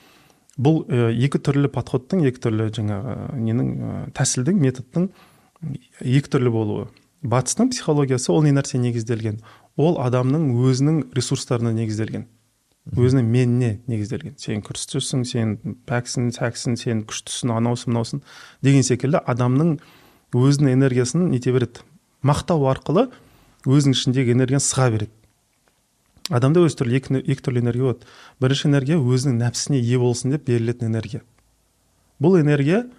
Бұл ә, екі түрлі подходтың, екі түрлі жаңағы ненің ә, тәсілдің, методтың екі түрлі болуы. Батыстың психологиясы ол не нәрсе негізделген? Ол адамның өзінің ресурстарына негізделген. Өзінің меніне негізделген. Сен күрістісің, сен пәксің, сәксің, сен күштісің, анаусың, мынаусың деген секілді адамның өзінің энергиясын нете береді. Мақтау арқылы өзінің ішіндегі энергияны сыға береді. Адамда өз түрлі екі, екі түрлі энергия болады. Бірінші энергия өзінің нәпсісіне ие болсын деп берілетін энергия. Бұл энергия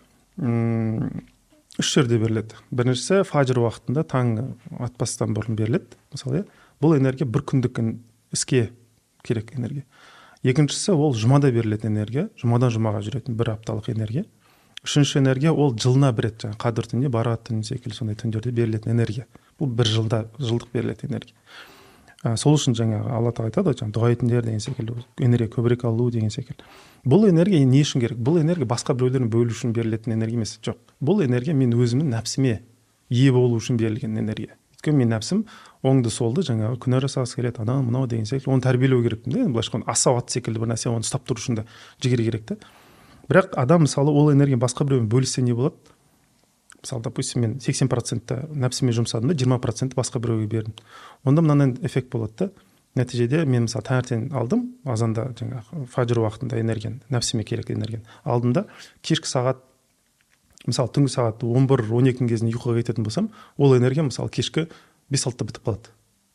м, үш жерде беріледі. Біріншісі фаджр уақытында, таң атпастан бұрын беріледі. Мысалы, иә, бұл энергия бір күндік ін- іске керек энергия. Екіншісі ол жұмада берілетін энергия, жұмадан жұмаға жүретін бір апталық энергия. Үшінші энергия ол жылына бір рет, жаңағы қадір түнде, барат түні секілді сондай түндерде берілетін энергия. Бұл бір жылда жылдық берілетін энергия. А, сол үшін жаңағы алла тағала айтады ғой, жаңағы дұға етіңдер деген секілді, энергия көбірек алу деген секілді. Бұл энергия не үшін керек? Бұл энергия басқа біреулермен бөлу үшін берілетін энергия емес. Жоқ. Бұл энергия мен өзімнің нәпсіме ие болу үшін берілген энергия. Өйткені мен нәпсім оңды солды жаңағы күнә жасағысы келеді, анау мынау деген секілді, оны тәрбиелеу керекпін да. Былайша айтқанда асау ат секілді бір нәрсе, оны ұстап тұру үшін де жігер керек та. Бірақ адам мысалы ол энергия басқа біреумен бөліссе не болады? Мысалы, допустим, мен сексен процентті нәпсіме жұмсадым да, жиырма процентті басқа біреуге бердім. Онда мынандай эффект болады да. Нәтижеде мен мысалы таңертең алдым, азанда жаңағы фаджр уақытында энергияны, нәпсіме керек энергияны алдым да, кешкі сағат, мысалы түнгі сағат он бір он екі кезінде ұйқыға кететін болсам, ол энергия мысалы кешкі бес алтыда бітіп қалады.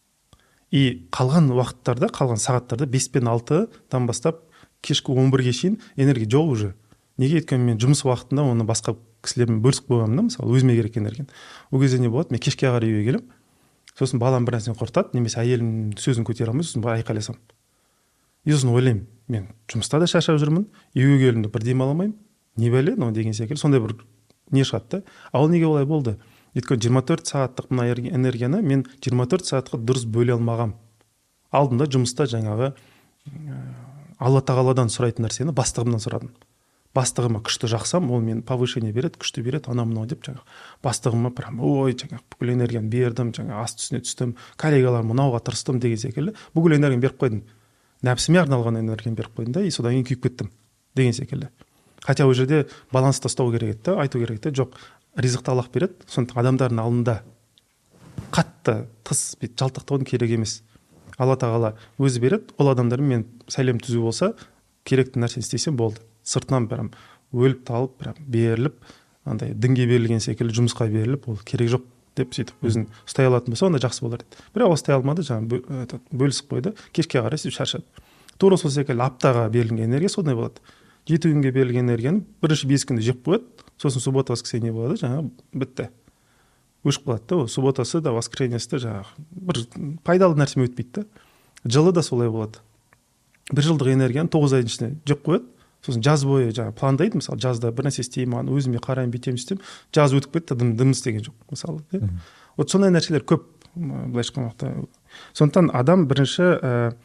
И қалған уақыттарда, қалған сағаттарда бес пен алтыдан бастап кешкі он бірге шейін энергия жоқ уже. Неге? Өйткені мен жұмыс уақытында оны басқа кісілермен бөлісіп қойғанмын да, мысалы өзіме керек энергияны. Ол кезде не болады? Мен кешке қарай үйге келемін, сосын балам бір нәрсені құртады, немесе әйелім сөзін көтере алмай, сосын айқайласам. И сосын ойлаймын, мен жұмыста да шаршап жүрмін, үйге келдім бір демала алмаймын, не бәле мынау деген секілді, сондай бір не шығады да. Ал неге олай болды? Өйткені жиырма төрт сағаттық мына энергияны мен жиырма төрт сағатқа дұрыс бөле алмағам. Алдында жұмыста жаңағы алла тағаладан сұрайтын нәрсені бастығымнан сұрадым. Бастығыма күшті жақсам, ол мен повышение береді, күшті береді, анау мынау деп жаңағы бастығыма прям ой жаңағы бүкіл энергияны бердім, жаңағы аст үстіне түстім, коллегаларым мынауға тырыстым деген секілді бүкіл энергияны беріп қойдым. Нәпсіме арналған энергияны беріп қойдым да, и содан кейін күйіп кеттім деген секілді. Хотя ол жерде балансты ұстау керек еді, айту керек еді, жоқ, ризықты Аллах береді, сондықтан адамдардың алдында қатты тыс бүйтіп жалтақтаудың керек емес. Алла тағала өзі береді, ол адамдармен мен сәлем түзу болса, керекті нәрсені істесем болды. Сыртынан прям өліп талып, прям беріліп, андай дінге берілген секілді жұмысқа беріліп, ол керек жоқ деп сөйтіп өзін ұстай алатын болса, онда жақсы болар еді. Бірақ ұстай алмады, жаңағы бөлісіп қойды, кешке қарай сөйтіп шаршады. Тура сол секілді аптаға берілген энергия сондай болады. Жеті күнге берілген энергияны бірінші бес күнде жеп қояды, сосын суббота воскресенье болады, жаңағы бітті. Өшіп қалады да, субботасы да воскресеньесі де жаңағы бір пайдалы нәрсеме өтпейді да. Жылы да солай болады. Бір жылдық энергияны тоғыз айдың ішінде жеп қояды. Сосын жаз бойы жаңағы пландайды, мысалы жазда бір нәрсе істеймін, өзіме қараймын, бүйтемін, істеймін, жаз өтіп кетті, дым дым істеген жоқ, мысалы. Вот сондай нәрселер көп, былайша айтқанда. Сондықтан адам бірінші ә,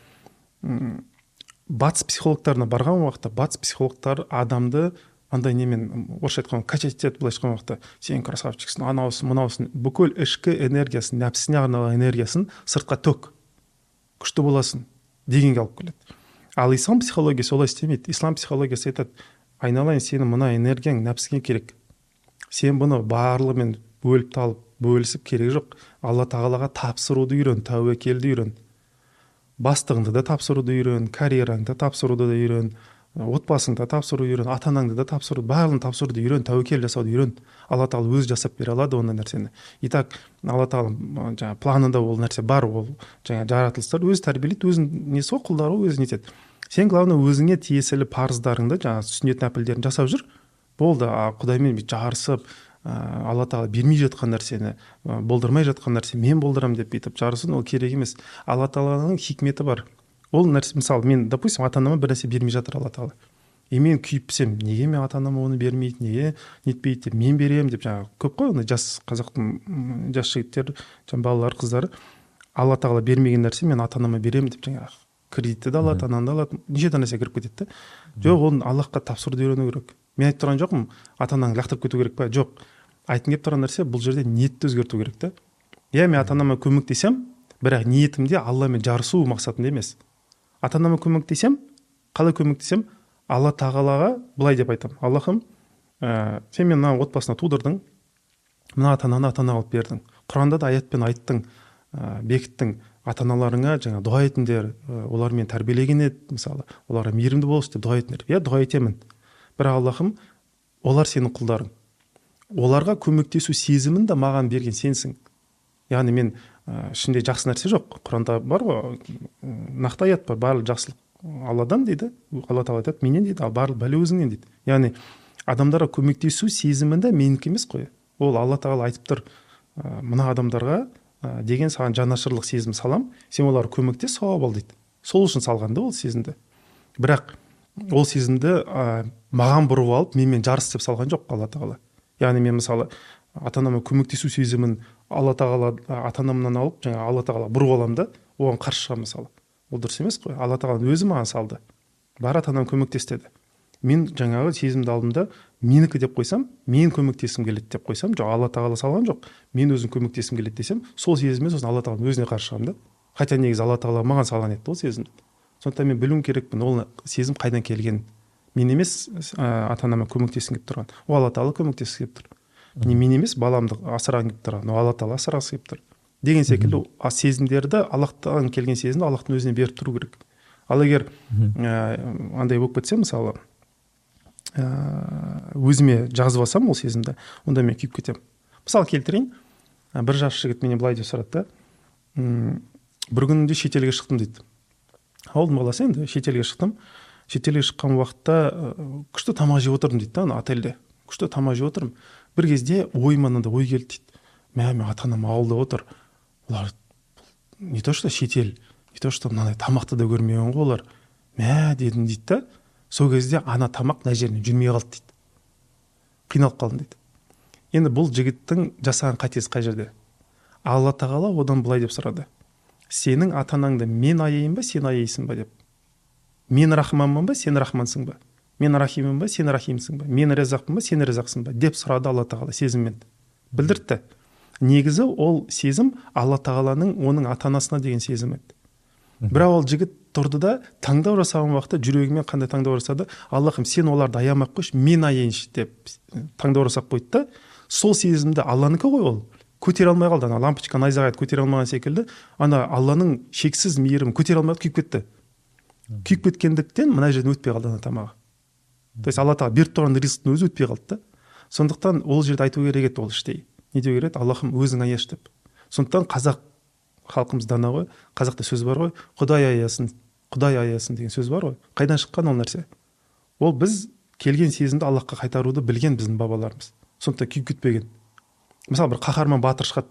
батыс психологтарына барған уақытта, батыс психологтар адамды андай немен, орысша айтқанда, качать етеді, былайша айтқан уақытта, сен красавчиксің, анаусын, мынаусын, бүкіл ішкі энергиясын, нәпсісіне арналған энергиясын сыртқа төк, күшті боласың дегенге алып келеді. Ал ислам психологиясы олай істемейді. Ислам психологиясы айтады, айналайын, сенің мына энергияң нәпсіге керек. Сен бұны барлығымен бөліп талып, бөлісіп керек жоқ. Алла тағалаға тапсыруды үйрен, тәуекелді үйрен. Бастығыңды да тапсыруды үйрен, карьераңды тапсыруды да үйрен, отбасыңды да тапсыруды үйрен, ата-анаңды да тапсыруды, барлығын тапсыруды үйрен, тәуекел жасауды үйрен. Алла тағала өзі жасап бере алады ондай нәрсені. И так Алла тағала жаңа планында ол нәрсе бар, ол жаңа жаратылыстар өзі тәрбиелейді, өзінің несі ғой, құлдары өзі нетеді. Сен главное өзіңе тиесілі парыздарыңды, жаңа сүннет нәпілдерін жасап жүр. Болды, а Құдаймен жарысып, Алла тағала бермей жатқан нәрсені, болдырмай жатқан нәрсе мен болдырам деп бүйтіп жарысын, ол керек емес. Алла тағаланың хикметі бар. Ол нәрсе, мысалы, мен, допустим, ата-анама бір нәрсе бермей жатыр Алла тағала. И мен күйіп пісем, неге мен ата-анама оны бермейді, неге нетпейді деп, мен беремін деп, жаңағы көп қой, оны жас қазақтың жас жігіттер, жаңағы балалар, қыздары, Алла тағала бермеген нәрсе мен ата-анама беремін деп, жаңағы кредитті де алады, ананы да алады, неше нәрсе кіріп кетеді. Жоқ, оны Аллахқа тапсыруды үйрену керек. Мен айтып тұрған жоқпын, ата-анаңды лақтырып кету керек па? Жоқ. Айтқым келіп тұрған нәрсе, бұл жерде ниетті өзгерту керек та. Иә, мен ата-анама көмектесем, бірақ ниетімде Алламен жарысу мақсатында емес. Ата-анама көмектесем, қалай көмектесем, Алла тағалаға былай деп айтамын. Аллахым, ә, сен мен мына отбасына тудырдың, мына ата-ананы ата-ана алып бердің. Құранда да аятпен айттың, ә, бекіттің, ата-аналарыңа жаңа дұға етіңдер, олармен тәрбиелеген еді, мысалы, оларға мейірімді болшы деп дұға етіңдер. Иә, дұға етемін. Бірақ Аллахым, олар сенің құлдарың. Оларға көмектесу сезімін де маған берген сенсің. Яғни мен ә, ішінде жақсы нәрсе жоқ. Құранда бар ғой, нақты аят бар, барлық жақсылық Алладан дейді. Алла тағала айтады, менен дейді, ал барлық бәле өзіңнен дейді. Яғни адамдарға көмектесу сезімінде менікі емес қой. Ол Алла тағала айтып тұр, ә, мына адамдарға ә, деген саған жанашырлық сезім салам, сен оларға көмектес, сауап ал дейді. Сол үшін салғанды ол сезімді. Бірақ ол сезімді ә, маған бұрып алып, менімен жарыс деп салған жоқ Алла тағала. Яғни мен мысалы ата-анама көмектесу сезімін Алла тағала ата-анамнан алып, жаңа Алла тағала бұрып аламын да, оған қарсы шығамын мысалы. Ол дұрыс емес қой. Алла тағала өзі маған салды. Бар ата-анам көмектес деді. Мен жаңағы сезімді алдым да, менікі деп қойсам, мен көмектесім келеді деп қойсам, жоқ, Алла тағала салған жоқ. Мен өзім көмектесім келеді десем, сол сезіммен сосын Алла тағала өзіне қарсы шығамын да. Хотя негізі Алла тағала маған салған еді ол сезімді. Сондықтан мен білуім керекпін, ол сезім қайдан келген. Мен емес ата-анама көмектескім келіп тұрған. Ол Алла тағала көмектескісі келіп тұр. Не мен емес, баламды асырағым келіп тұрған. Ол Алла тағала асырағысы келіп тұр. Деген секілді сезімдерді, Аллахтан келген сезімді Аллахтың өзіне беріп тұру керек. Ал егер андай болып кетсе, мысалы, өзіме жазып алсам ол сезімді, онда мен күйіп кетемін. Мысалы келтірейін, бір жас жігіт менен былай деп сұрады да, бір күнде шетелге шықтым дейді. Ауылдың баласы енді, шетелге шықтым. Шетелге шыққан уақытта күшті тамақ жеп отырдым дейді да, отельде. Күшті тамақ жеп отырмын. Бір кезде ойыма мынандай ой келді дейді. Мә, мен ата-анам ауылда отыр. Олар не то что шетел, не то что мынандай тамақты да көрмеген ғой олар. Мә, дедім дейді да. Сол кезде ана тамақ мына жерінен жүрмей қалды дейді. Қиналып қалдым дейді. Енді бұл жігіттің жасаған қатесі қай жерде? Алла тағала одан былай деп сұрады. Сенің ата-анаңды мен аяйын ба, сен аяйсың ба деп. мен рахманмын ба, сен рахмансың ба, мен рахиммін ба, сен рахимсің ба, мен ризақпын ба, сен ризақсың ба деп сұрады Алла тағала сезіммен. Білдіртті. Негізі ол сезім Алла тағаланың оның ата анасына деген сезім еді. Бірақ ол жігіт тұрды да таңдау жасаған уақытта жүрегімен қандай таңдау жасады? Аллахым, сен оларды аямай қойшы, мен аяйыншы деп таңдау жасап қойды да, сол сезімді Алланікі ғой ол. Көтере алмай қалды. Ана лампочка найзағайды көтере алмаған секілді, ана Алланың шексіз мейірімін көтере алмай күйіп кетті. Күйіп кеткендіктен мына жерден өтпей қалды ана тамағы. То есть Алла тағала беріп тұрған ризықтың өзі өтпей қалды да. Сондықтан ол жерде айту керек еді ол іштей. Не деу керек еді? Аллахым, өзің аяш деп. Сондықтан қазақ халқымыз дана ғой. Қазақта сөз бар ғой, Құдай аясын, Құдай аясын деген сөз бар ғой. Қайдан шыққан ол нәрсе? Ол біз келген сезімді Аллахқа қайтаруды білген біздің бабаларымыз. Сондықтан күйіп кетпеген. Мысалы бір қаһарман батыр шығады,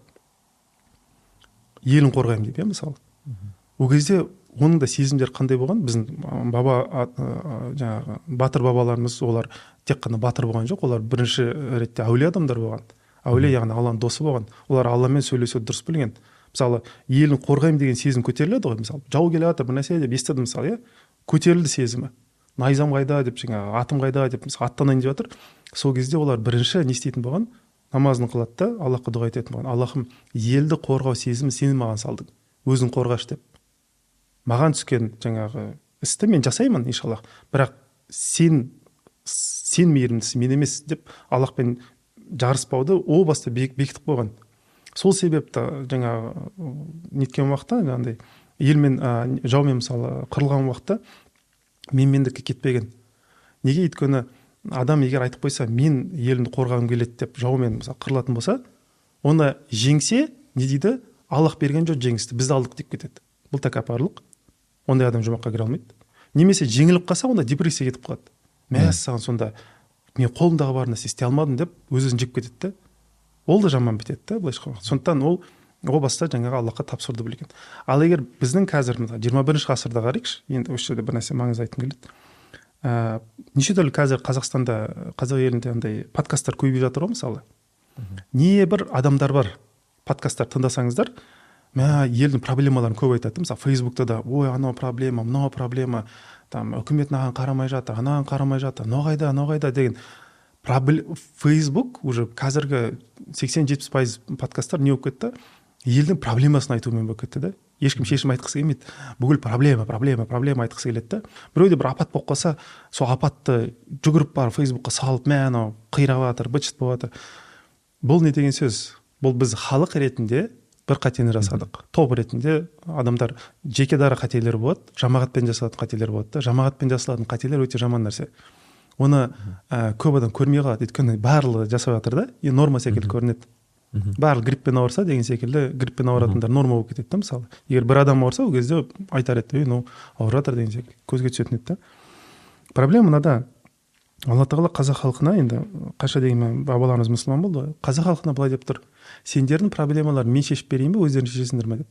елін қорғаймын деп, иә, мысалы. Ол кезде оның да сезімдері қандай болған? Біздің баба жаңағы батыр бабаларымыз, олар тек қана батыр болған жоқ, олар бірінші ретте әулие адамдар болған. Әулие, яғни Алланың досы болған. Олар Алламен сөйлесуді дұрыс білген. Мысалы, елін қорғаймын деген сезім көтеріледі ғой, мысалы. Жау келе жатыр, бір нәрсе деп естіді, мысалы, иә. Көтерілді сезімі. Найзам қайда деп, жаңағы атым қайда деп, мысалы, аттанайын деп жатыр. Сол кезде олар бірінші не істейтін болған? Намазын қылады да, Аллахқа дұға ететін болған. Аллахым, елді қорғау сезімін сен маған салдың. Өзің қорғаш деп. Маған түскен жаңағы істі мен жасаймын, иншаллах. Бірақ сен сен мейірімдісің, мен емес деп Аллахпен жарыспауды о баста бекітіп қойған. Сол себепті жаңағы неткен уақытта, жаңағыдай елмен жаумен мысалы қырылған уақытта менмендікке кетпеген. Неге? Өйткені адам егер айтып қойса, мен елімді қорғағым келеді деп жаумен мысалы қырылатын болса, оны жеңсе, не дейді? Аллах берген жоқ жеңісті, біз алдық деп кетеді. Бұл тәкаппарлық. Ондай адам жұмаққа кіре алмайды. Немесе жеңіліп қалса, онда депрессия кетіп қалады. Мәссаған, сонда мен қолымдағы бар нәрсе істей алмадым деп өз-өзін жеп кетеді. Ол да жаман бітеді да, былайша қарағанда. Сондықтан ол о баста жаңағы Аллахқа тапсырды білген. Ал егер біздің қазір жиырма бірінші ғасырда қарайықшы, енді осы жерде бір нәрсе маңызды айтқым келеді. Ә, неше түрлі қазір Қазақстанда, қазақ елінде андай подкасттар көбейіп жатыр ғой, мысалы. Не бір адамдар бар, подкасттар тыңдасаңыздар, мә елдің проблемаларын көп айтады. Мысалы, Фейсбукта да, ой, анау проблема, мынау проблема, там үкімет маған қарамай жатыр, анаған қарамай жатыр, ноғайда, ноғайда деген. Фейсбук уже қазіргі сексен жетпіс пайыз подкасттар не болып кетті? Елдің проблемасын айтумен болып кетті да. Ешкім шешім айтқысы келмейді. Бүкіл проблема, проблема, проблема айтқысы келеді да. Біреуде бір апат болып қалса, сол апатты жүгіріп барып Фейсбукқа салып, мә анау қирап жатыр, быт-шыт болып жатыр. Бұл не деген сөз? Бұл біз халық ретінде бір қатені жасадық. Топ ретінде адамдар жеке дара қателер болады, жамағатпен жасалатын қателер болады да. Жамағатпен жасалатын қателер өте жаман нәрсе. Оны ә, көп адам көрмей қалады. Өйткені барлығы жасап жатыр да, и норма секілді көрінеді. Барлығы гриппен ауырса деген секілді, гриппен ауыратындар норма болып кетеді да, мысалы. Егер бір адам ауырса, ол кезде айтар еді, ну ауырып жатыр деген секілді көзге түсетін еді да. Проблема мынада. Алла тағала қазақ халқына, енді қанша дегенмен бабаларымыз мұсылман болды ғой. Қазақ халқына былай деп тұр: сендердің проблемаларын мен шешіп берейін бе, өздерің шешесіңдер ме деп.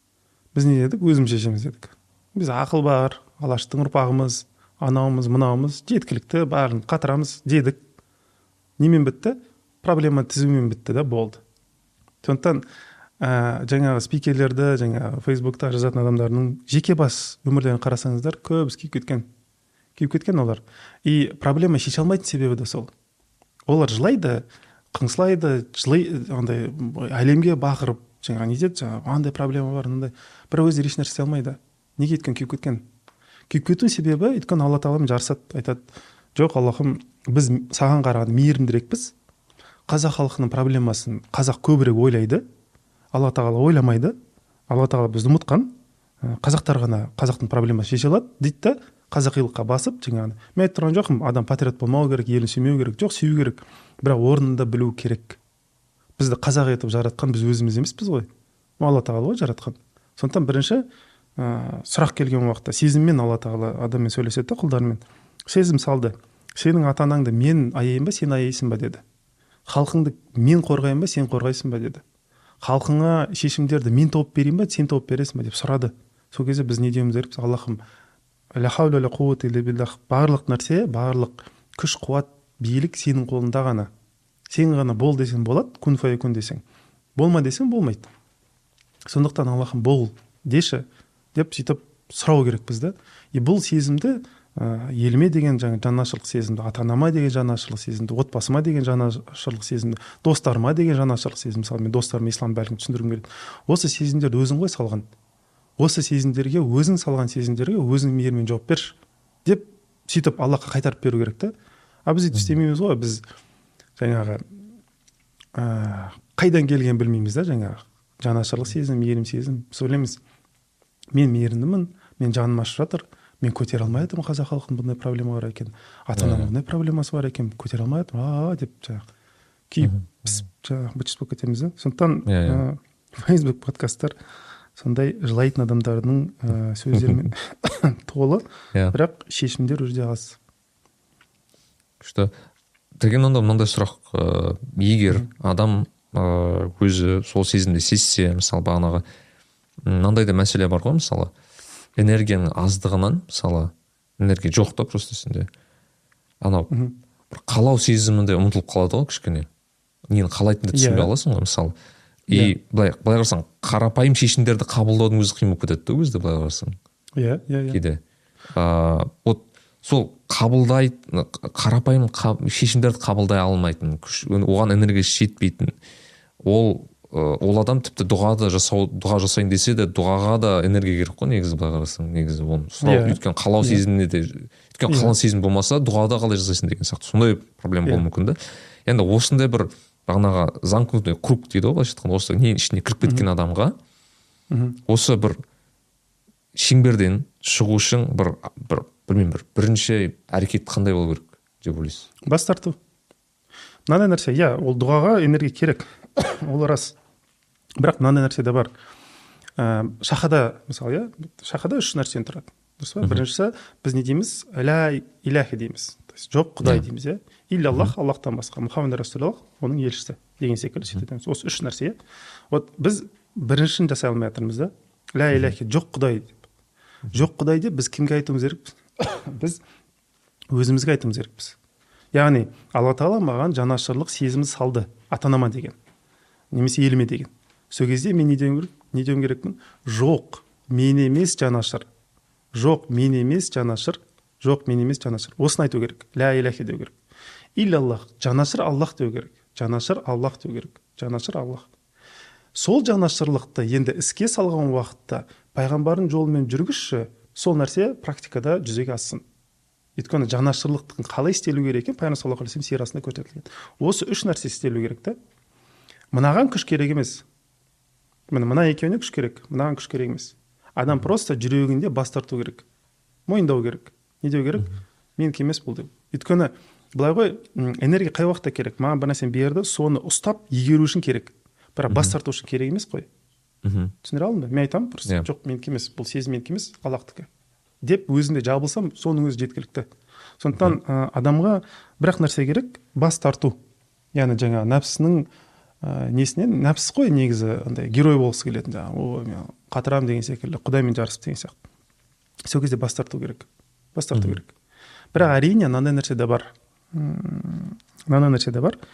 Біз не дедік? Өзіміз шешеміз дедік. Біз ақыл бар, Алаштың ұрпағымыз, анауымыз, мынауымыз, жеткілікті, барын қатырамыз дедік. Немен бітті? Проблема тізумен бітті да, болды. Сондықтан ә, жаңағы спикерлерді, жаңағы Фейсбукта жазатын адамдардың жеке бас өмірлерін қарасаңыздар, көп күйіп кеткен. Күйіп кеткен олар. И проблема шеше алмайтын себебі де сол. Олар жылайды, қыңсылайды, жылай, андай әлемге бақырып, жаңағы не деді, жаңағы андай проблема бар, мынандай. Бірақ өздері еш нәрсе істей алмайды. Неге өйткені күйіп кеткен? Күйіп кету себебі, өйткені Алла тағаламен жарысады, айтады: жоқ, Аллахым, біз саған қарағанда мейірімдірекпіз. Қазақ халқының проблемасын қазақ көбірек ойлайды, Алла тағала ойламайды. Алла тағала бізді ұмытқан. Қазақтар ғана қазақтың проблемасын шеше алады дейді да, қазақилыққа басып, жаңағы мен айтып тұрған жоқпын, адам патриот болмау керек, елін сүймеу керек, жоқ, сүю керек, бірақ орнында білу керек. Бізді қазақ етіп жаратқан біз өзіміз емеспіз ғой. Алла тағала ғой жаратқан. Сондықтан бірінші ә, сұрақ келген уақытта сезіммен Алла тағала адаммен сөйлеседі да, құлдармен. Сезім салды: сенің ата анаңды мен аяйын ба, сен аяйсың ба деді. Халқыңды мен қорғайын ба, сен қорғайсың ба деді. Халқыңа шешімдерді мен тауып берейін ба, сен тауып бересің ба деп сұрады. Сол кезде біз не деуіміз керек? Аллахым, ла хауля ла қуввата илля биллах, барлық нәрсе, барлық күш, қуат, билік сенің қолында ғана. Сен ғана бол десең болады, күн фаякун десең. Болма десең болмайды. Сондықтан Аллахым бол деші деп сөйтіп сұрау керекпіз да. И бұл сезімді ә, еліме деген жаңа жанашырлық сезімді, ата анама деген жанашырлық сезімді, отбасыма деген жанашырлық сезімді, достарыма деген жанашырлық сезім, мысалы мен достарыма ислам бәлкім түсіндіргім келеді. Осы сезімдерді өзің ғой салған. Осы сезімдерге, өзің салған сезімдерге өзің мейірмен жауап берші деп сөйтіп Аллахқа қайтарып беру керек та. А біз өйтіп істемейміз ғой, біз жаңағы ә, қайдан келгенін білмейміз да, жаңағы жанашырлық сезім, мейірім сезім. Біз ойлаймыз, мен мейірімдімін, мен жаным ашып жатыр, мен көтере алмай жатырмын, қазақ халқының бұндай проблема бар екен, ата-анамның бұндай проблемасы бар екен, көтере алмай жатырмын, а деп жаңағы күйіп пісіп жаңағы быт-шыт болып кетеміз да. Сондықтан Facebook подкасттар сондай жылайтын адамдардың ә, сөздерімен толы, бірақ шешімдер өте аз. Күшті. Деген онда мынандай сұрақ, ә, егер адам ә, өзі сол сезімді сезсе, мысалы бағанағы мынандай да мәселе бар ғой, мысалы энергияның аздығынан, мысалы энергия жоқ та просто сенде, анау бір қалау сезімінде ұмытылып қалады ғой кішкене, нені қалайтынды түсінбей қаласың ғой, мысалы. И былай былай қарасаң, қарапайым шешімдерді қабылдаудың өзі қиын болып кетеді да өзі, былай қарасаң. Иә, иә, иә. Кейде вот сол қабылдайтын, қарапайым шешімдерді қабылдай алмайтын, оған энергиясы жетпейтін, ол ол адам тіпті дұғады жасау, дұға жасайын десе де дұғаға да энергия керек қой негізі, былай қарасаң, негізі оны сұрау, өйткені қалау сезіміне де, өйткені қалау сезім болмаса дұғада қалай жасайсың деген сияқты, сондай проблема болуы мүмкін да. Енді осындай бір бағанағы замкнутый круг дейді ғой, былайша айтқанда, осы не ішіне кіріп кеткен адамға осы бір шеңберден шығу үшін бір бір білмеймін, бір бірінші әрекет қандай болу керек деп ойлайсыз? Бас тарту. Мынандай нәрсе, иә, ол дұғаға энергия керек, ол рас. Бірақ мынандай нәрсе де бар. Ә, шахада, мысалы, иә, шахада үш нәрсен тұрады. Дұрыс па? Біріншісі, біз не дейміз? Ля иляхи дейміз. Жоқ Құдай дейміз, иә. Илля Аллах, Аллахтан басқа. Мұхаммед Расулаллах, оның елшісі деген секілді сөйтеді. Осы үш нәрсе, иә. Вот біз біріншін жасай алмай жатырмыз да. Ля иляхи, жоқ Құдай деп. Жоқ Құдай деп біз кімге айтуымыз керекпіз? Біз өзімізге айтуымыз керекпіз. Яғни Алла Тағала маған жанашырлық сезімді салды, ата-анама деген, немесе еліме деген. Сол кезде мен не деуім керек? Не деуім керекпін? Жоқ, мен емес жанашыр. Жоқ, мен емес жанашыр. Жоқ, мен емес жанашыр. Осыны айту керек. Ля иляхи деу керек. Илля Аллах, жанашыр Аллах деу керек. Жанашыр Аллах деу керек. Жанашыр Аллах. Сол жанашырлықты енді іске салған уақытта пайғамбардың жолымен жүргізші, сол нәрсе практикада жүзеге ассын. Өйткені жанашырлықтың қалай істелу керек екен, пайғамбар саллаллаху алейхи вассалам сирасында көрсетілген. Осы үш нәрсе істелу керек та. Мынаған күш керек емес. Міне мына екеуіне күш керек, мынаған күш керек емес. Адам просто жүрегінде бас тарту керек. Мойындау керек. Не деу керек? Мен кемес бұл деп. Өйткені былай ғой, энергия қай уақытта керек? Маған бір нәрсені берді, соны ұстап егеру үшін керек. Бірақ бас тарту үшін керек емес қой. Түсіндіре алдым ба? Мен айтамын, просто жоқ, мен кемес, бұл сезім мен кемес, Аллахтікі деп өзімде жабылсам, соның өзі жеткілікті. Сондықтан адамға бірақ нәрсе керек, бас тарту. Яғни жаңа нәпсінің ә, несінен, нәпсі қой негізі андай герой болғысы келетін, жаңа о мен қатырам деген секілді, Құдаймен жарысып деген сияқты. Сол кезде бас тарту керек. Бас тарту керек. Бірақ әрине мынандай нәрсе де бар. Мынандай нәрсе де бар.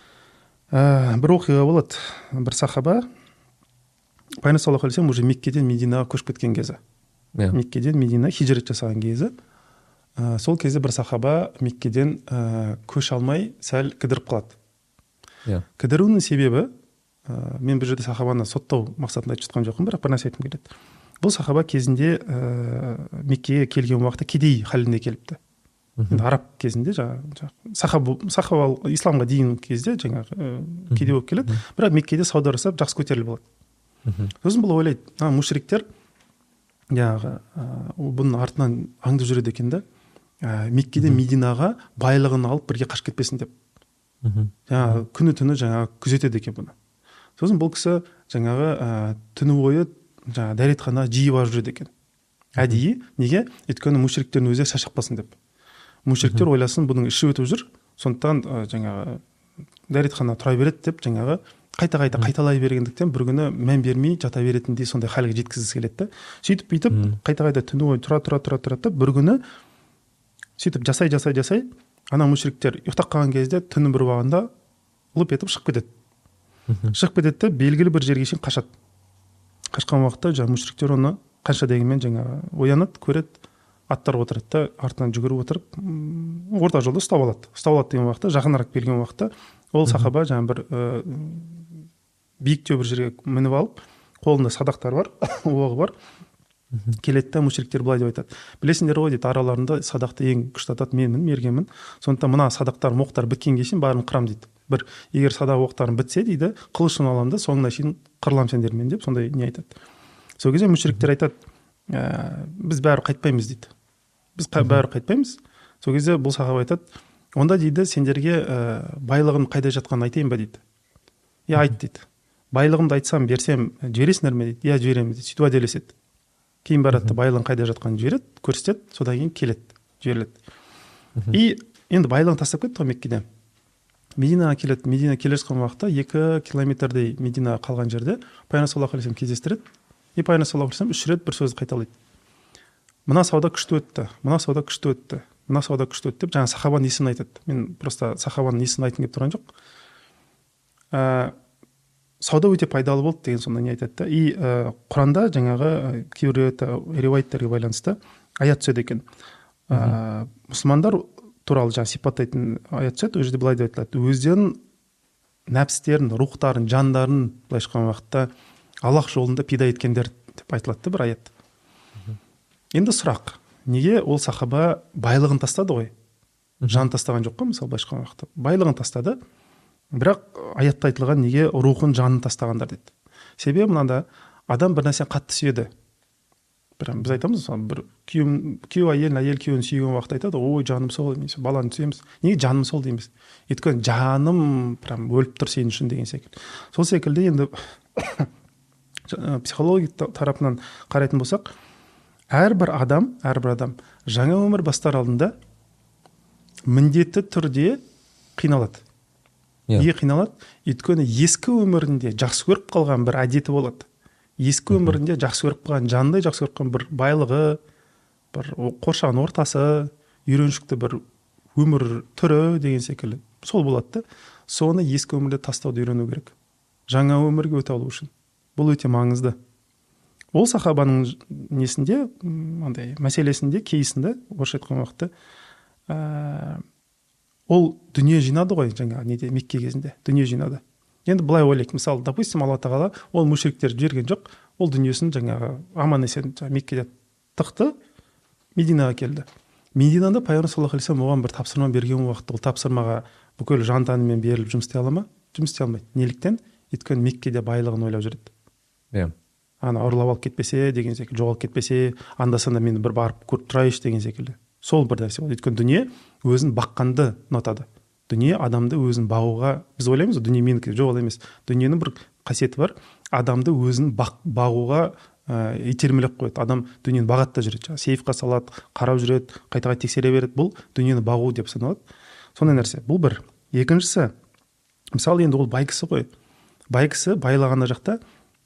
Ә, бір оқиға болады. Бір сахаба пайғамбар саллаллаху алейхи вассалам уже Меккеден Мединаға көшіп кеткен кезі. Yeah. Меккеден Медина хижрет жасаған кезі. Ә, сол кезде бір сахаба Меккеден ә, көш алмай сәл кідіріп қалады. Yeah. Кідіруінің себебі, ә, мен бір жерде сахабаны соттау мақсатында айтып жатқан жоқпын, бірақ бір нәрсе айтқым келеді. Бұл сахаба кезінде ә, Меккеге келген уақытта кедей халінде келіпті. Енді араб кезінде жаңағы сахаба, сахаба исламға дейін кезде жаңағы ә, кедей болып келеді, бірақ Меккеде сауда жасап жақсы көтеріліп алады. Сосын бұл ойлайды, а мушриктер жаңағы бұның артынан аңдып жүреді екен да, Меккеден Мединаға байлығын алып бірге қашып кетпесін деп. Жаңағы күні түні жаңағы күзетеді екен бұны. Сосын бұл кісі жаңағы түні бойы жаңағы дәретхана жиі барып жүреді екен. Әдейі, неге? Өйткені мушриктердің өзі шаршаппасын деп. Мушриктер ойласын, бұның іші өтіп жүр, сондықтан жаңағы дәретхана тұра береді деп, жаңағы қайта-қайта қайталай бергендіктен бір күні мән бермей жата беретіндей сондай халге жеткізгісі келеді. Сөйтіп бүйтіп қайта-қайта түні бойы тұра тұра тұра тұра бір күні сөйтіп жасай жасай жасай ана мушриктер ұйықтап қалған кезде түні бір уақытында лып етіп шығып кетеді. Шығып кетеді де белгілі бір жерге шейін қашады. Қашқан уақытта жаңағы мушриктер оны қанша дегенмен жаңағы оянады, көреді, аттарға отырады да артынан жүгіріп отырып орта жолда ұстап алады. Ұстап алады деген уақытта, жақынырақ келген уақытта ол сахаба жаңағы бір ә, биіктеу бір жерге мініп алып, қолында садақтар бар, оғы бар. Келеді да мушриктер былай деп айтады: білесіңдер ғой дейді, араларында садақты ең күшті атады менмін, мергенмін. Сондықтан мына садақтар, оқтар біткенге шейін барын қырам дейді. Бір егер садақ оқтарым бітсе дейді, қылышын аламын да соңына шейін қырылам сендермен деп сондай не айтады. Сол кезде мушриктер айтады: ә, біз бәрі қайтпаймыз дейді. Біз бәрі қайтпаймыз. Сол кезде бұл сахаба айтады: онда дейді сендерге ә, байлығым қайда жатқанын айтайын ба дейді. Иә айт дейді. Байлығымды айтсам, берсем жібересіңдер ме дейді. Иә жібереміз дейді. Сөйтіп уәделеседі. Кейін барады да байлығын қайда жатқанын жібереді, көрсетеді, содан кейін келеді, жіберіледі. И енді байлығын тастап кетті ғой Меккеде. Мединаға келеді. Медина келе жатқан уақытта екі километрдей Мединаға қалған жерде пайғамбар саллаллаху алейхи вассалам кездестіреді. И пайғамбар саллаллаху алейхи вассалам үш рет бір сөзді қайталайды: мына сауда күшті өтті, мына сауда күшті өтті, мына сауда күшті өтті деп жаңа сахабаның есімін айтады. Мен просто сахабаның есімін айтқым келіп тұрған жоқ. Ә, сауда өте пайдалы болды деген сонда не айтады да. И ә, Құранда жаңағы кейбір риуаяттерге байланысты аят түседі екен. Ә, мұсылмандар туралы жаңа сипаттайтын аят түседі. Ол жерде былай деп айтылады: өздерінің нәпстерін, рухтарын, жандарын былайша айтқан уақытта Аллах жолында пида еткендер деп айтылады бір аят. Енді сұрақ: неге ол сахаба байлығын тастады ғой? Жан тастаған жоқ қой, мысалы былайша айтқан уақытта. Байлығын тастады, бірақ аятта айтылған неге рухын, жанын тастағандар дейді. Себебі мынада адам бір нәрсе қатты сүйеді. Біз айтамыз, бір күйеу әйел, әйел күйеуін сүйген уақытта айтады: ой жаным сол, баланы сүйеміз. Неге жаным сол дейміз? Өйткені жаным прям өліп тұр сен үшін деген секілді. Сол секілді енді психология тарапынан қарайтын болсақ, әрбір адам, әрбір адам жаңа өмір бастар алдында міндетті түрде қиналады. Неге қиналады? Өйткені ескі өмірінде жақсы көріп қалған бір әдеті болады. Ескі өмірінде жақсы көріп қалған, жанындай жақсы көріп қалған бір байлығы, бір қоршаған ортасы, үйреншікті бір өмір түрі деген секілді. Сол болады да. Соны ескі өмірде тастауды үйрену керек. Жаңа өмірге өте алу үшін. Бұл өте маңызды. Ол сахабаның несінде, андай мәселесінде, кейсінде, орысша айтқан уақытта, ә, ол дүние жинады ғой, жаңа неде Мекке кезінде дүние жинады. Енді былай ойлайық, мысалы, допустим, Алла тағала ол мушриктер жіберген жоқ, ол дүниесін жаңағы аман есен Меккеде тықты, Мединаға келді. Мединада пайғамбар саллаллаху алейхи вассалам оған бір тапсырма берген уақытта, ол тапсырмаға бүкіл жан тәнімен беріліп жұмыс істей ала ма? Жұмыс істей алмайды. Неліктен? Өйткені Меккеде байлығын ойлап жүреді. Иә. Ана ұрлап алып кетпесе деген секілді, жоғалып кетпесе, анда-санда мені бір барып көріп тұрайыншы деген секілді. Сол бір нәрсе болады. Өйткені дүние өзін баққанды ұнатады. Дүние адамды өзін бағуға, біз ойлаймыз, дүние менікі, жоқ емес. Дүниенің бір қасиеті бар. Адамды өзін бақ, бағуға ә, итермелеп қояды. Адам дүниені бағатта жүреді. Сейфқа салады, қарап жүреді, қайта-қайта тексере береді. Бұл дүниені бағу деп саналады. Сондай нәрсе. Бұл бір. Екіншісі, мысалы енді ол бай кісі ғой. Бай кісі байлағанда жақта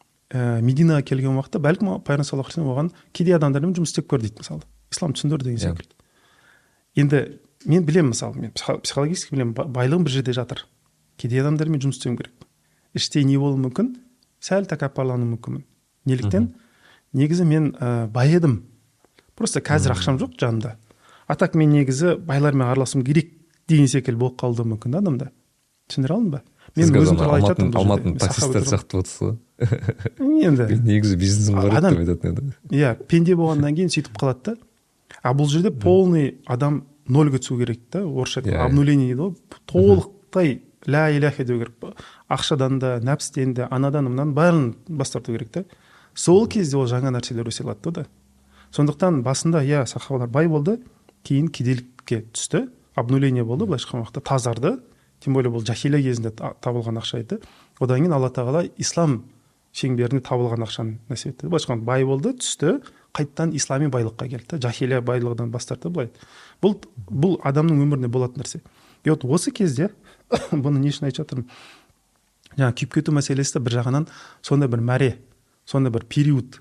ә, Мединаға келген уақытта бәлкім пайғамбар саллаллаху алейхи вассалам оған кедей адамдармен жұмыс істеп көр дейді, мысалы. Ислам түсіндір деген секілді. Енді мен білемін, мысалы, мен психологически білемін, байлығым бір жерде жатыр. Кедей адамдармен жұмыс істеуім керек. Іште не болуы мүмкін? Сәл тәкаппарлануым мүмкін. Неліктен? Негізі мен ә, бай едім. Просто қазір ақшам жоқ жанымда. Атак мен негізі байлармен араласуым керек деген секілді болып қалды мүмкін да адамда. Түсіндіре алдым ба? Мен өзім туралы айтып жатырмын. Алматының таксисттер сияқты отырсыз ғой. Енді негізі бизнесім бар еді деп айтатын еді. Иә, пенде болғаннан кейін сөйтіп қалады да. А бұл жерде полный адам нольге түсу керек та, орысша айтқанда обнуление дейді ғой. Толықтай ля иляха деу керек. Ақшадан да, нәпстен де, анадан, мынан бәрін бас тарту керек та. Сол кезде ол жаңа нәрселер өсе алады да. Сондықтан басында иә сахабалар бай болды, кейін кедейлікке түсті, обнуление болды, былайша айтқан уақытта тазарды. Тем более бұл жахилия кезінде табылған ақша еді. Одан кейін Алла тағала ислам шеңберінде табылған ақшаны нәсіп етті. Былайша айтқанда бай болды, түсті, қайттан ислами байлыққа келді. Жахилия байлығынан бас тартты былай. Бұл бұл адамның өмірінде болатын нәрсе. И вот осы кезде бұны не үшін айтып жатырмын? Жаңа күйіп кету мәселесі бір жағынан сондай бір мәре, сондай бір период.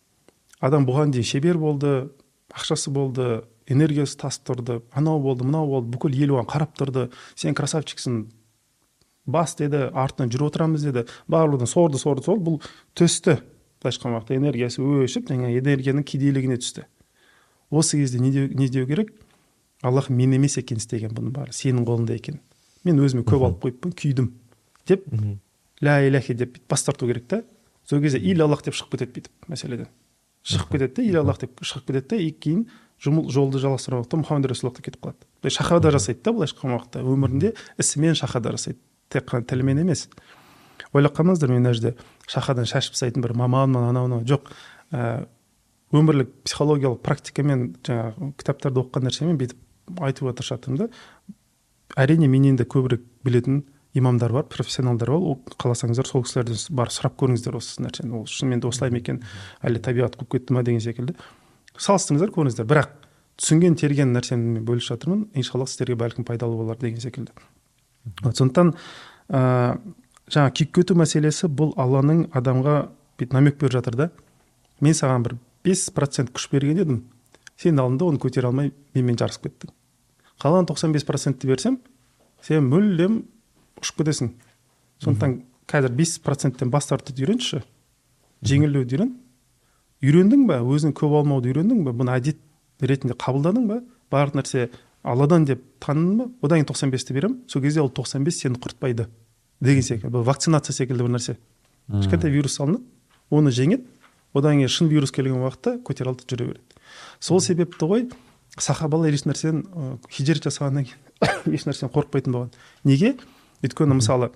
Адам бұған дейін шебер болды, ақшасы болды, энергиясы тасып тұрды, анау болды, мынау болды, бүкіл ел оған қарап тұрды. Сен красавчиксің, бас деді, артынан жүріп отырамыз деді. Барлығын сорды, сорды, сорды. Бұл төсті. былайша айтқан уақытта энергиясы өшіп жаңа энергияның кедейлігіне түсті. Осы кезде не деу, не деу керек? Аллах мен емес екен істеген бұның бәрі, сенің қолыңда екен. Мен өзіме көп алып қойыппын, күйдім деп ля иляхи деп бас тарту керек та. Сол кезде ил Аллах деп шығып кетеді бүйтіп мәселеден. Шығып кетеді де, ил Аллах деп шығып кетеді де, и кейін жұмыл жолды жалғастырған уақытта Мұхаммед Расулаллахқа кетіп қалады. Былай шахада жасайды да, былайша айтқан уақытта өмірінде ісімен шахада жасайды, тек қана тілімен емес. Ойлап қалмаңыздар, мен мына жерде шахадан шашып тастайтын бір маманмын, анау-мынау жоқ. Өмірлік психологиялық практикамен, жаңағы кітаптарды оқыған нәрсемен бүйтіп айтуға тырысатырмын да. Әрине менен де көбірек білетін имамдар бар, профессионалдар бар. Ол қаласаңыздар сол кісілерден барып сұрап көріңіздер осы нәрсені. Ол шынымен де осылай ма екен, әлі табиғат қуып кетті ма деген секілді. Салыстырыңыздар, көріңіздер. Бірақ түсінген, терген нәрсені мен бөлісіп жатырмын. Иншаллах сіздерге бәлкім пайдалы болар деген секілді. Сондықтан ә, жаңа күйіп кету мәселесі бұл Алланың адамға бүйтіп намек беріп жатыр да. Мен саған бір бес процент күш берген едім. Сен алдында оны көтере алмай менімен жарысып кеттің. Қалған тоқсан бес процентті берсем, сен мүлдем ұшып кетесің. Сондықтан қазір бес проценттен бас тартуды үйренші. Жеңілдеуді үйрен. Үйрендің бе? Өзің көп алмауды үйрендің бе? Бұны әдет ретінде қабылдадың ба? Барлық нәрсе Алладан деп танының ба? Одан кейін тоқсан бесті берем. Сол кезде ол тоқсан бес сені құртпайды деген секілді. Бұл вакцинация секілді бір нәрсе. Кішкентай вирус салынады, оны жеңеді. Одан кейін шын вирус келген уақытта көтеріліп жүре береді. Сол себепті ғой сахабалар еш нәрседен хижрет жасағаннан кейін еш нәрседен қорықпайтын болған. Неге? Өйткені мысалы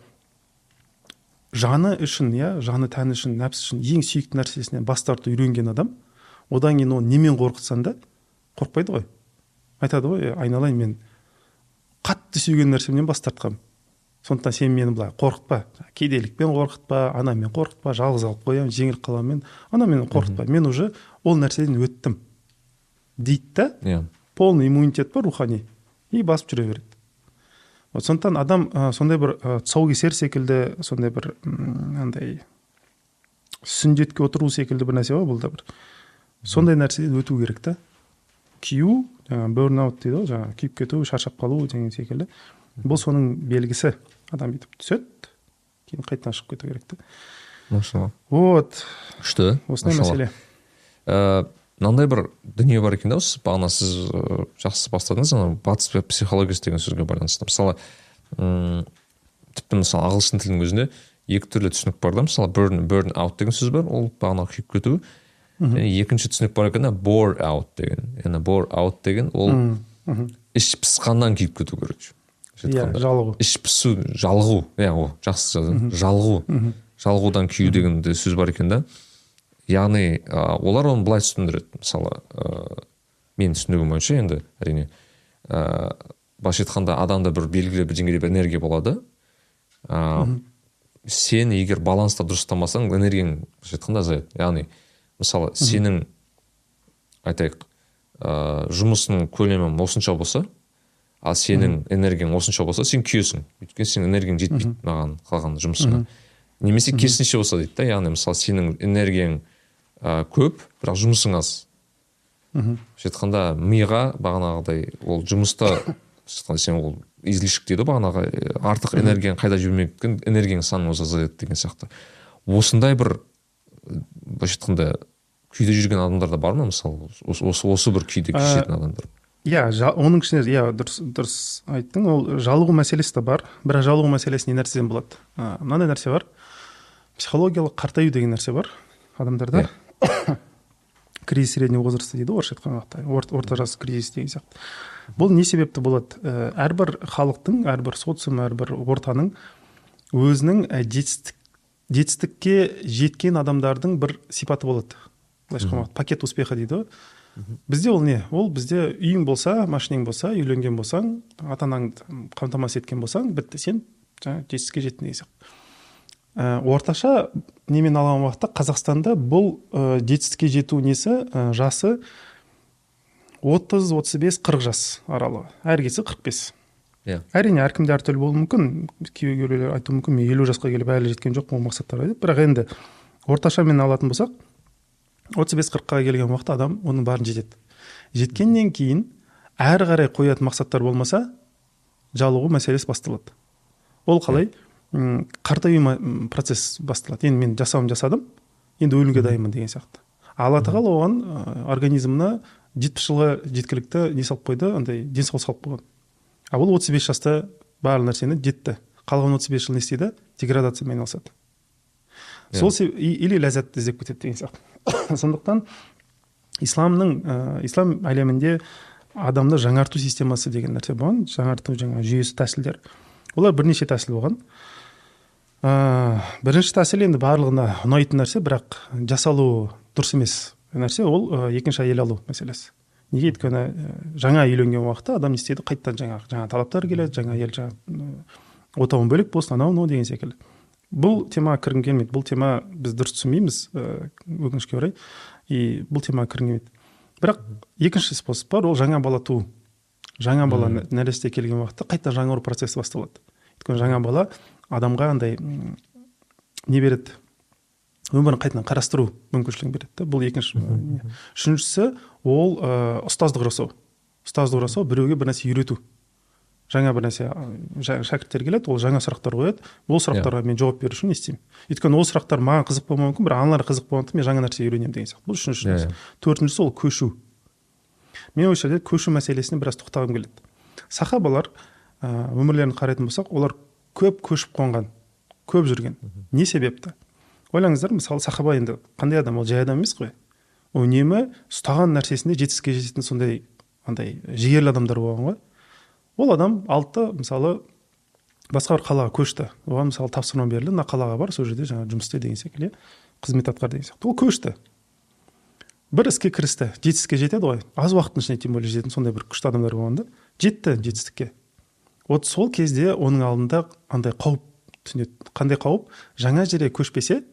жаны үшін, я, жаны тәні үшін, нәпсі үшін ең сүйікті нәрсесінен бас тарту үйренген адам, одан кейін оны немен қорқытсан да қорықпайды ғой. Айтады ғой, айналайын, мен қатты сүйген нәрсемнен бас тартқам. Сондықтан сен мені былай қорқытпа, кедейлікпен қорқытпа, анамен қорқытпа, жалғыз алып қоямын, жеңіл қаламын, анамен қорқытпа. Мен уже ол нәрседен өттім дейді да. Yeah. Полный иммунитет бар рухани и басып жүре береді. Сондықтан адам ә, сондай бір ә, тұсаукесер секілді, сондай бір андай сүндетке отыру секілді бір нәрсе бар, бұл да бір сондай нәрседен өту керек та. Кию, жаңа burnout дейді ғой, жаңа күйіп кету, шаршап қалу деген секілді. Бұл соның белгісі. Адам бүйтіп түседі, кейін қайтадан шығып кету керек та. Машалла. Вот. Күшті. Осындай мәселе. Ә, мынандай бір дүние бар екен да, осы бағана сіз ә, жақсы бастадыңыз, ана батыс психологиясы деген сөзге байланысты. Мысалы, м, тіпті мысалы ағылшын тілінің өзінде екі түрлі түсінік бар да. Мысалы burn, burn out деген сөз бар, ол бағана күйіп кету. Және екінші түсінік бар екен, bore out деген. Яғни bore out деген ол іш пысқаннан күйіп кету керек. Иә, жалығу. Іш пысу, жалығу. Иә, ол жақсы жазды. Жалығу. Жалығудан күйу деген де сөз бар екен да. Яғни ә, олар оны былай түсіндіреді. Мысалы, ә, мен түсінігім бойынша енді әрине ә, былайша айтқанда адамда бір белгілі бір деңгейде бір энергия болады. Ә, сен егер баланста дұрыстамасаң, энергияң былайша айтқанда азаяды. Яғни мысалы сенің айтайық ә, жұмысының көлемі осынша болса, ал сенің энергияң осынша болса, сен күйесің. Өйткені сенің энергияң жетпейді маған қалған жұмысыңа. Немесе керісінше болса дейді да, яғни мысалы сенің энергияң ә, көп, бірақ жұмысың аз. Айтқанда миға бағанағыдай ол жұмыста сен ол излишік дейді бағанағы артық энергияң қайда жүрмектен энергияң санын өзі азаяды деген сияқты. Осындай бір былайша айтқанда күйде жүрген адамдар да бар ма, мысалы осы осы бір күйде кешетін адамдар? Иә, оның ішінде иә дұрыс дұрыс айттың. Ол жалығу мәселесі де бар. Бірақ жалығу мәселесі не нәрседен болады? Мынандай нәрсе бар. Психологиялық қартаю деген нәрсе бар адамдарда. Кризис среднего возраста дейді, орысша айтқан уақытта. Орта жас кризис деген сияқты. Бұл не себепті болады? Әрбір халықтың, әрбір социум, әрбір ортаның өзінің жетістік жетістікке жеткен адамдардың бір сипаты болады. Былайша айтқан уақытта пакет успеха дейді. Бізде ол не? Ол бізде үйің болса, машинаң болса, үйленген болсаң, ата-анаңды қамтамасыз еткен болсаң, бітті, сен жаңа жетістікке жеттің деген сияқты. Ә, орташа немен алған уақытта Қазақстанда бұл ә, жетістікке жету несі ә, жасы отыз отыз бес қырық жас аралығы. Әркесі қырық бес. Yeah. Әрине әркімде әртүрлі болуы мүмкін. Кейбіреулер айтуы мүмкін, мен елу жасқа келіп әлі жеткен жоқпын ол мақсаттарға деп. Бірақ енді орташа мен алатын болсақ, отыз бес қырыққа келген уақытта адам оның барын жетеді. Жеткеннен кейін әрі қарай қоятын мақсаттар болмаса, жалығу мәселесі басталады. Ол қалай? Қартаю процесс басталады. Енді мен жасауым жасадым, енді өлімге дайынмын деген сияқты. Алла тағала оған ә, организмына жетпіс жылға жеткілікті не салып қойды, андай денсаулық салып қойған. А бұл отыз бес жаста барлық нәрсені жетті. Қалған отыз бес жыл не істейді? Деградациямен айналысады. Сол или ләззатты іздеп кетеді деген сияқты. Сондықтан исламның ә, ислам әлемінде адамды жаңарту системасы деген нәрсе болған, жаңарту жаңа жүйесі, тәсілдер. Олар бірнеше тәсіл болған. Ә, бірінші тәсіл енді барлығына ұнайтын нәрсе, бірақ жасалу дұрыс емес нәрсе, ол ә, екінші әйел алу мәселесі. Неге? Өйткені жаңа үйленген уақытта адам не істейді? Қайттан жаңа жаңа талаптар келеді, жаңа әйел жаңа отауын бөлек болсын, анау мынау деген секілді. Бұл тема кіргім келмейді. Бұл тема біз дұрыс түсінбейміз, өкінішке орай. И бұл тема кіргім келмейді. Бірақ екінші способ бар, ол жаңа бала туу. Жаңа бала нәресте келген уақытта қайта жаңару процесі басталады. Өйткені жаңа бала адамға андай не береді? Өмірін қайтадан қарастыру мүмкіншілігін береді. Бұл екінші. Үшіншісі ол ұстаздық жасау. Ұстаздық жасау, біреуге бір нәрсе үйрету. Жаңа бір нәрсе шәкірттер келеді, ол жаңа сұрақтар қояды. Ол сұрақтарға мен жауап беру үшін не істеймін? Өйткені ол сұрақтар маған қызық болмауы мүмкін, бірақ аналарға қызық болғандықтан мен жаңа нәрсе үйренемін деген сияқты. Бұл үшінші нәрсе. Төртіншісі ол көшу. Мен осы жерде көшу мәселесіне біраз тоқталғым келеді. Сахабалар өмірлерін қарайтын болсақ, олар көп көшіп қонған, көп жүрген. Не себепті? Ойлаңыздар, мысалы сахаба енді қандай адам? Ол жай адам емес қой. Ол үнемі ұстаған нәрсесінде жетістікке жететін сондай андай жігерлі адамдар болған ғой. Ол адам алты, мысалы, басқа бір қалаға көшті. Оған мысалы тапсырма берілді, мына қалаға бар, сол жерде жаңа жұмыс істе деген секілді, қызмет атқар деген сияқты. Ол көшті. Бір іске кірісті, жетістікке жетеді ғой. Аз уақыттың ішінде тем более жететін сондай бір күшті адамдар болғанда, жетті жетістікке. Вот сол кезде оның алдында андай қауіп түнеді. Қандай қауіп? Жаңа жерге көшпесе,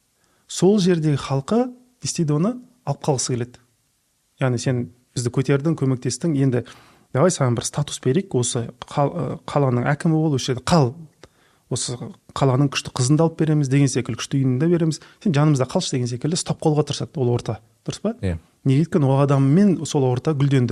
сол жердегі халқы істейді, оны алып қалғысы келеді. Яғни сен бізді көтердің, көмектестің, енді давай саған бір статус берейік, осы қаланың әкімі бол, осы жерде қал, осы қаланың күшті қызын алып береміз деген секілді, күшті үйін де береміз, сен жанымызда қалшы деген секілді ұстап қолға тырысады ол орта, дұрыс па? Иә. Неге? Өйткені ол адаммен сол орта гүлденді.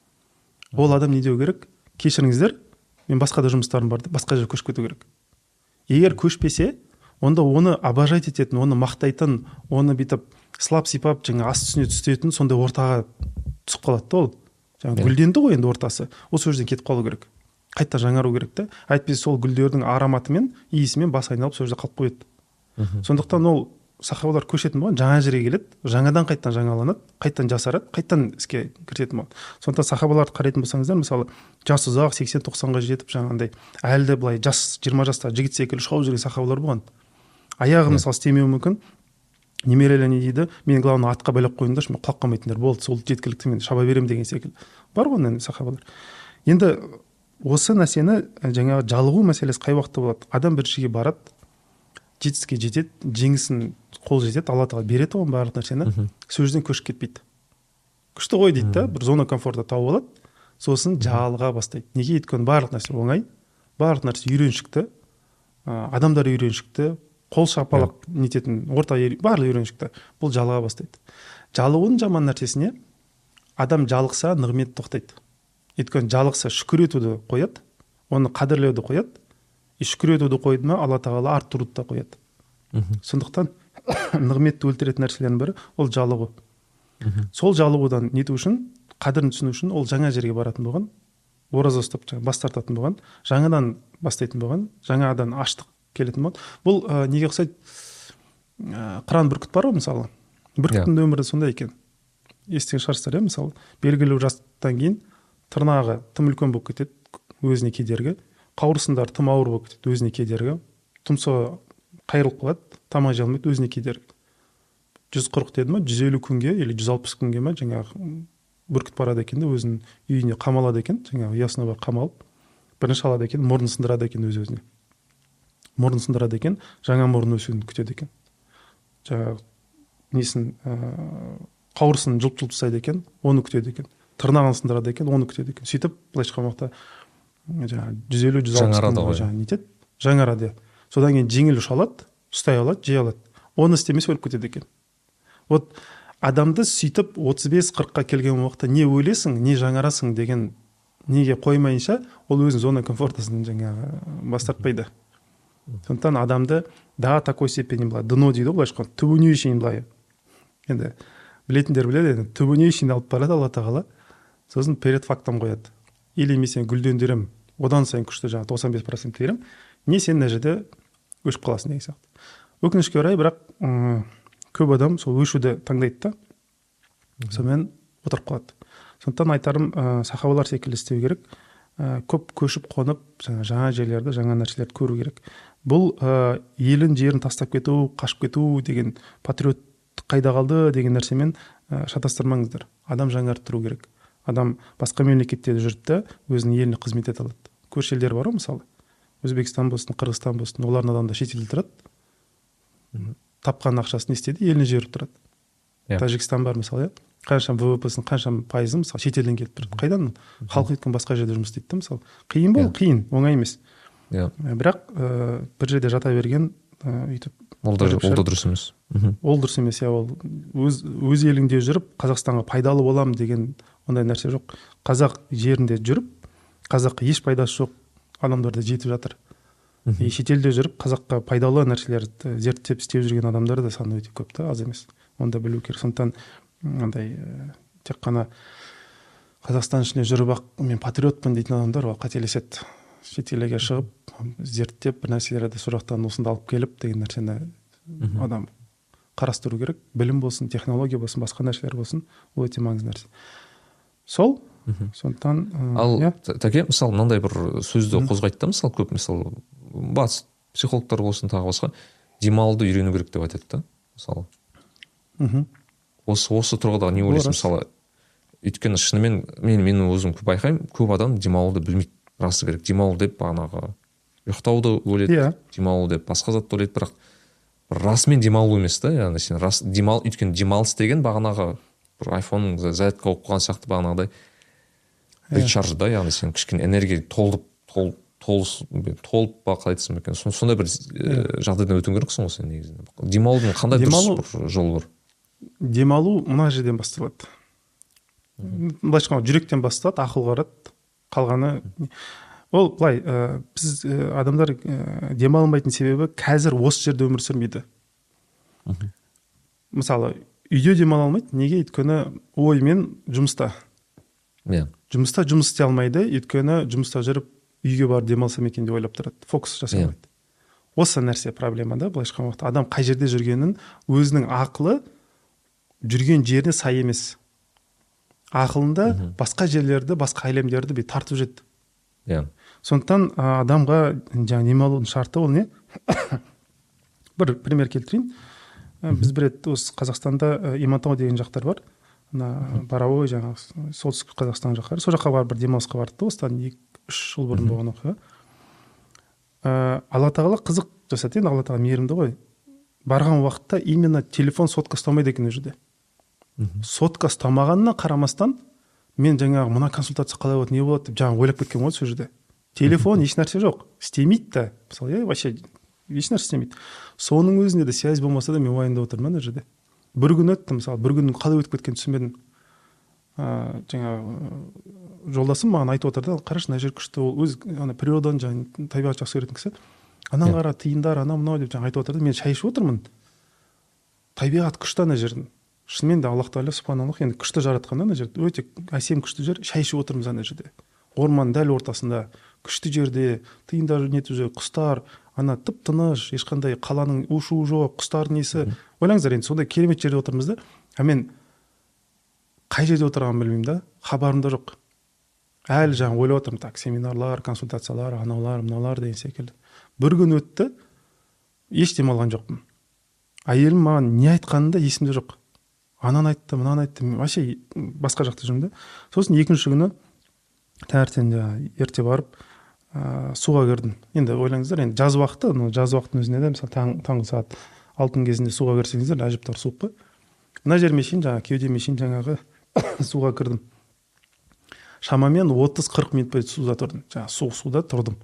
Ол адам не деу керек? Кешіріңіздер, мен басқа да жұмыстарым бар, басқа жерге көшіп кету керек. Егер көшпесе, онда оны обожать ететін, оны мақтайтын, оны бүйтіп сылап сипап, жаңа ас түсіне түстетін сондай ортаға түсіп қалады да ол. Жаңа гүлденді ғой енді ортасы. Осы жерден кетіп қалу керек. Қайта жаңару керек та. Әйтпесе сол гүлдердің ароматымен, иісімен бас айналып сол жерде қалып қояды. Сондықтан ол сахабалар көшетін болған, жаңа жерге келеді, жаңадан қайттан жаңаланады, қайттан жасарады, қайттан іске кіретін болады. Сондықтан сахабаларды қарайтын болсаңыздар, мысалы, жас ұзақ сексен тоқсанға жетіп жаңағындай әлі де былай жас жиырма жаста жігіт секілді шауып жүрген сахабалар болған. Аяғы мысалы істемеуі мүмкін. Немерелер не дейді? Мен главное атқа байлап қойыңдаршы, мен құлап қалмайтындар болды, сол жеткілікті, мен шаба беремін деген секілді. Бар ғой енді сахабалар. Енді осы нәрсені жаңағы жалығу мәселесі қай уақытта болады? Адам бір жерге барады, жетістікке жетеді, жеңісін қол жетеді, Алла тағала береді оған барлық нәрсені, сол жерден көшіп кетпейді. Күшті ғой дейді да, бір зона комфорта тауып алады, сосын жалыға бастайды. Неге? Өйткені барлық нәрсе оңай, барлық нәрсе үйреншікті, адамдар үйреншікті, қол шапалақ нететін, орта барлық үйреншікті. Бұл жалыға бастайды. Жалығудың жаман нәрсесіне адам жалықса нығмет тоқтайды. Өйткені жалықса шүкір етуді қояды, оны қадірлеуді қояды, и шүкір етуді қойды ма, Алла тағала арттыруды да қояды. Сондықтан нығметті өлтіретін нәрселердің бірі ол жалығу. Сол жалығудан нету үшін, қадірін түсіну үшін ол жаңа жерге баратын болған, ораза ұстап бас тартатын болған, жаңадан бастайтын болған, жаңадан аштық келетін болады. Бұл ә, неге ұқсайды? Ә, қыран бүркіт бар ғой, мысалы. Бүркіттің yeah. өмірі сондай екен. Естіген шығарсыздар, иә, мысалы, белгілі жастан кейін тырнағы тым үлкен болып кетеді, өзіне кедергі, қауырсындары тым ауыр болып кетеді, өзіне кедергі, тұмсығы қайырылып қалады, тамақ жей алмайды, өзіне кедергі. жүз қырық деді ма, жүз елу күнге или жүз алпыс күнге ма, жаңағы бүркіт барады екен де, өзінің үйіне қамалады екен, жаңағы ұясына бар қамалып, бірінші алады екен, мұрнын сындырады екен өз-өзіне. Мұрнын сындырады екен, жаңа мұрын өсуін күтеді екен. Жаңағы несін, қауырсын жылп-жылп тастайды екен, оны күтеді екен. Тырнағын сындырады екен, оны күтеді екен. Сөйтіп, былайша қалмақта жүз елу жүз алпыс күнге жаңа нетеді, жаңарады. Содан кейін жеңіл ұшалады, ұстай алады, жей алады. Оны істемес өліп кетеді екен. Вот адамды сөйтіп отыз бес қырыққа келген уақытта не өлесің, не жаңарасың деген неге қоймайынша, ол өзінің зона комфортасын жаңағы бас тартпайды. Сондықтан адамды до такой степени былай дно дейді ғой былайша айтқанда түбіне шейін былай енді білетіндер біледі енді түбіне шейін алып барады алла тағала, сосын перед фактом қояды. Или мен сені гүлдендіремін, одан сайын күшті жаңағы тоқсан бес процент беремін, не сен мына жерде өшіп қаласың деген сияқты. Өкінішке орай, бірақ м көп адам сол өшуді таңдайды да, сонымен отырып қалады. Сондықтан айтарым, ә, сахабалар секілді істеу керек, ә, көп көшіп қонып жаңа, жаңа жерлерді, жаңа нәрселерді көру керек. Бұл ә, елін жерін тастап кету, қашып кету деген, патриот қайда қалды деген нәрсемен ә, шатастырмаңыздар. Адам жаңарып тұру керек. Адам басқа мемлекетте жүрді да өзінің еліне қызмет ете алады. Көрші елдер бар ғой, мысалы Өзбекстан болсын, Қырғызстан болсын, олардың адамда шетелде тұрады, тапқан ақшасын не істеді, еліне жіберіп тұрады. yeah. Тәжікстан бар мысалы, қанша вэ вэ пэ-сінің қанша пайызы мысалы шетелден келіп тұрады. Қайдан? Халқы өткен басқа жерде жұмыс істейді да, мысалы. Қиын бол, yeah. қиын, оңай емес. yeah. Бірақ ә, бір жерде жата берген ә, өйтіп ол да дұрыс емес. Ол дұрыс емес, иә, ол өз өз еліңде жүріп Қазақстанға пайдалы боламын деген ондай нәрсе жоқ. Қазақ жерінде жүріп, қазаққа еш пайдасы жоқ адамдарды жетіп жатыр. И шетелде жүріп қазаққа пайдалы нәрселерді зерттеп істеп жүрген адамдар да саны өте көп та, аз емес. Онда білу керек. Сондықтан андай тек қана Қазақстан ішінде жүріп ақ мен патриотпын дейтін адамдар ол қателеседі. Шетелге шығып, зерттеп бір нәрселерді сол жақтан осында алып келіп деген нәрсені адам қарастыру керек. Білім болсын, технология болсын, басқа нәрселер болсын, ол өте маңызды нәрсе. Сол, сондықтан ал Тәке, мысалы мынандай бір сөзді қозғайды да, мысалы көп, мысалы батыс психологтар болсын, тағы басқа демалуды үйрену керек деп айтады да, мысалы. Осы осы тұрғыда не ойлайсың, мысалы, өйткені шынымен мен мен өзім көп байқаймын, көп адам демалуды білмейді. Расы керек, демалу деп бағанағы ұйықтауды ойлайды, yeah. демалу деп басқа затты ойлайды, бірақ расымен демалу емес та, яғни сен рас демал, өйткені демалыс деген бағанағы бір айфонның зарядка болып қалған сияқты бағанағыдай речарж да, яғни сен кішкене энергия толып толып толып па қалай айтсам екен, сондай бір жағдайдан өтуің керексің ғой сен негізінде. Демалудың қандай дұрыс бір жолы бар? Демалу мына жерден басталады. Былайша айтқанда жүректен басталады, ақылға барады. Қалғаны ол былай, ә, біз ә, адамдар ә, демалмайтын себебі қазір осы жерде өмір сүрмейді. Мысалы, үйде демала алмайды. Неге? Өйткені оймен жұмыста. Yeah. Жұмыста жұмыс істей алмайды, өйткені жұмыста жүріп үйге барып демалсам екен деп ойлап тұрады. Фокус жасай алмайды. Yeah. Осы нәрсе проблема да, былайша айтқан уақытта адам қай жерде жүргенін өзінің ақылы жүрген жеріне сай емес. Ақылында mm-hmm. басқа жерлерді, басқа әлемдерді бей тартып жүреді. Yeah. Сондықтан адамға жаңа демалудың шарты ол не? Бір пример келтірейін. Mm-hmm. Біз бір рет осы Қазақстанда Имантау деген жақтар бар. Ана Барауой жаңа солтүстік Қазақстан жақтары. Сол жаққа барып бір демалысқа бардық. Осыдан екі үш жыл бұрын mm-hmm. болған оқиға. Алла тағала қызық жасады. Енді Алла тағала мейірімді ғой. Барған уақытта именно телефон сотка ұстамайды екен ол жерде. Сотка ұстамағанына қарамастан мен жаңағы мына консультация қалай болады, не болады деп жаңа ойлап кеткен ғой сол жерде. Телефон еш нәрсе жоқ, істемейді да. Мысалы, я вообще еш нәрсе істемейді. Соның өзінде де связь болмаса да мен уайымдап отырмын ана жерде. Бір күн өтті, мысалы, бір күннің қалай өтіп кеткенін түсінбедім. Ә, жаңағы жолдасым маған айтып отырды, қарашы, мына жер күшті, ол өз ана природаны жаңа табиғат жақсы көретін кісі. Анан қара тиындар, ана мынау деп жаңа айтып отырды. Мен шай ішіп отырмын. Табиғат күшті ана жердің. Шынымен де Аллах Тағала субханаллах енді күшті жаратқан ана жерде. Өте әсем күшті жер. Шай ішіп отырмыз ана жерде. Орман дәл ортасында, күшті жерде, тиындар нетіп жүр, құстар, ана тып-тыныш, ешқандай қаланың у-шуы жоқ, құстардың несі. Ойлаңыздар, енді сондай керемет жерде отырмыз да. А мен қай жерде отырғанымды білмеймін да, хабарымда жоқ. Әлі жаңа ойлап отырмын, так, семинарлар, консультациялар, аналар, мыналар деген секілді. Бір күн өтті, еш демалған жоқпын. Әйелім маған не айтқанында есімде жоқ. Анан айтты, мынан айтты, вообще басқа жақта жүрмін да. Сосын екінші күні таңертең ерте барып ә, суға кірдім. Енді ойлаңыздар, енді жаз уақыты, жаз уақытының өзінде де мысалы таң, таңғы сағат алтының кезінде суға кірсеңіздер, әжептәуір суық қой. Мына жеріме шейін жаңағы кеудеме шейін жаңағы суға кірдім. Шамамен отыз қырық минут бойы суда тұрдым. Жаңағы суық суда тұрдым.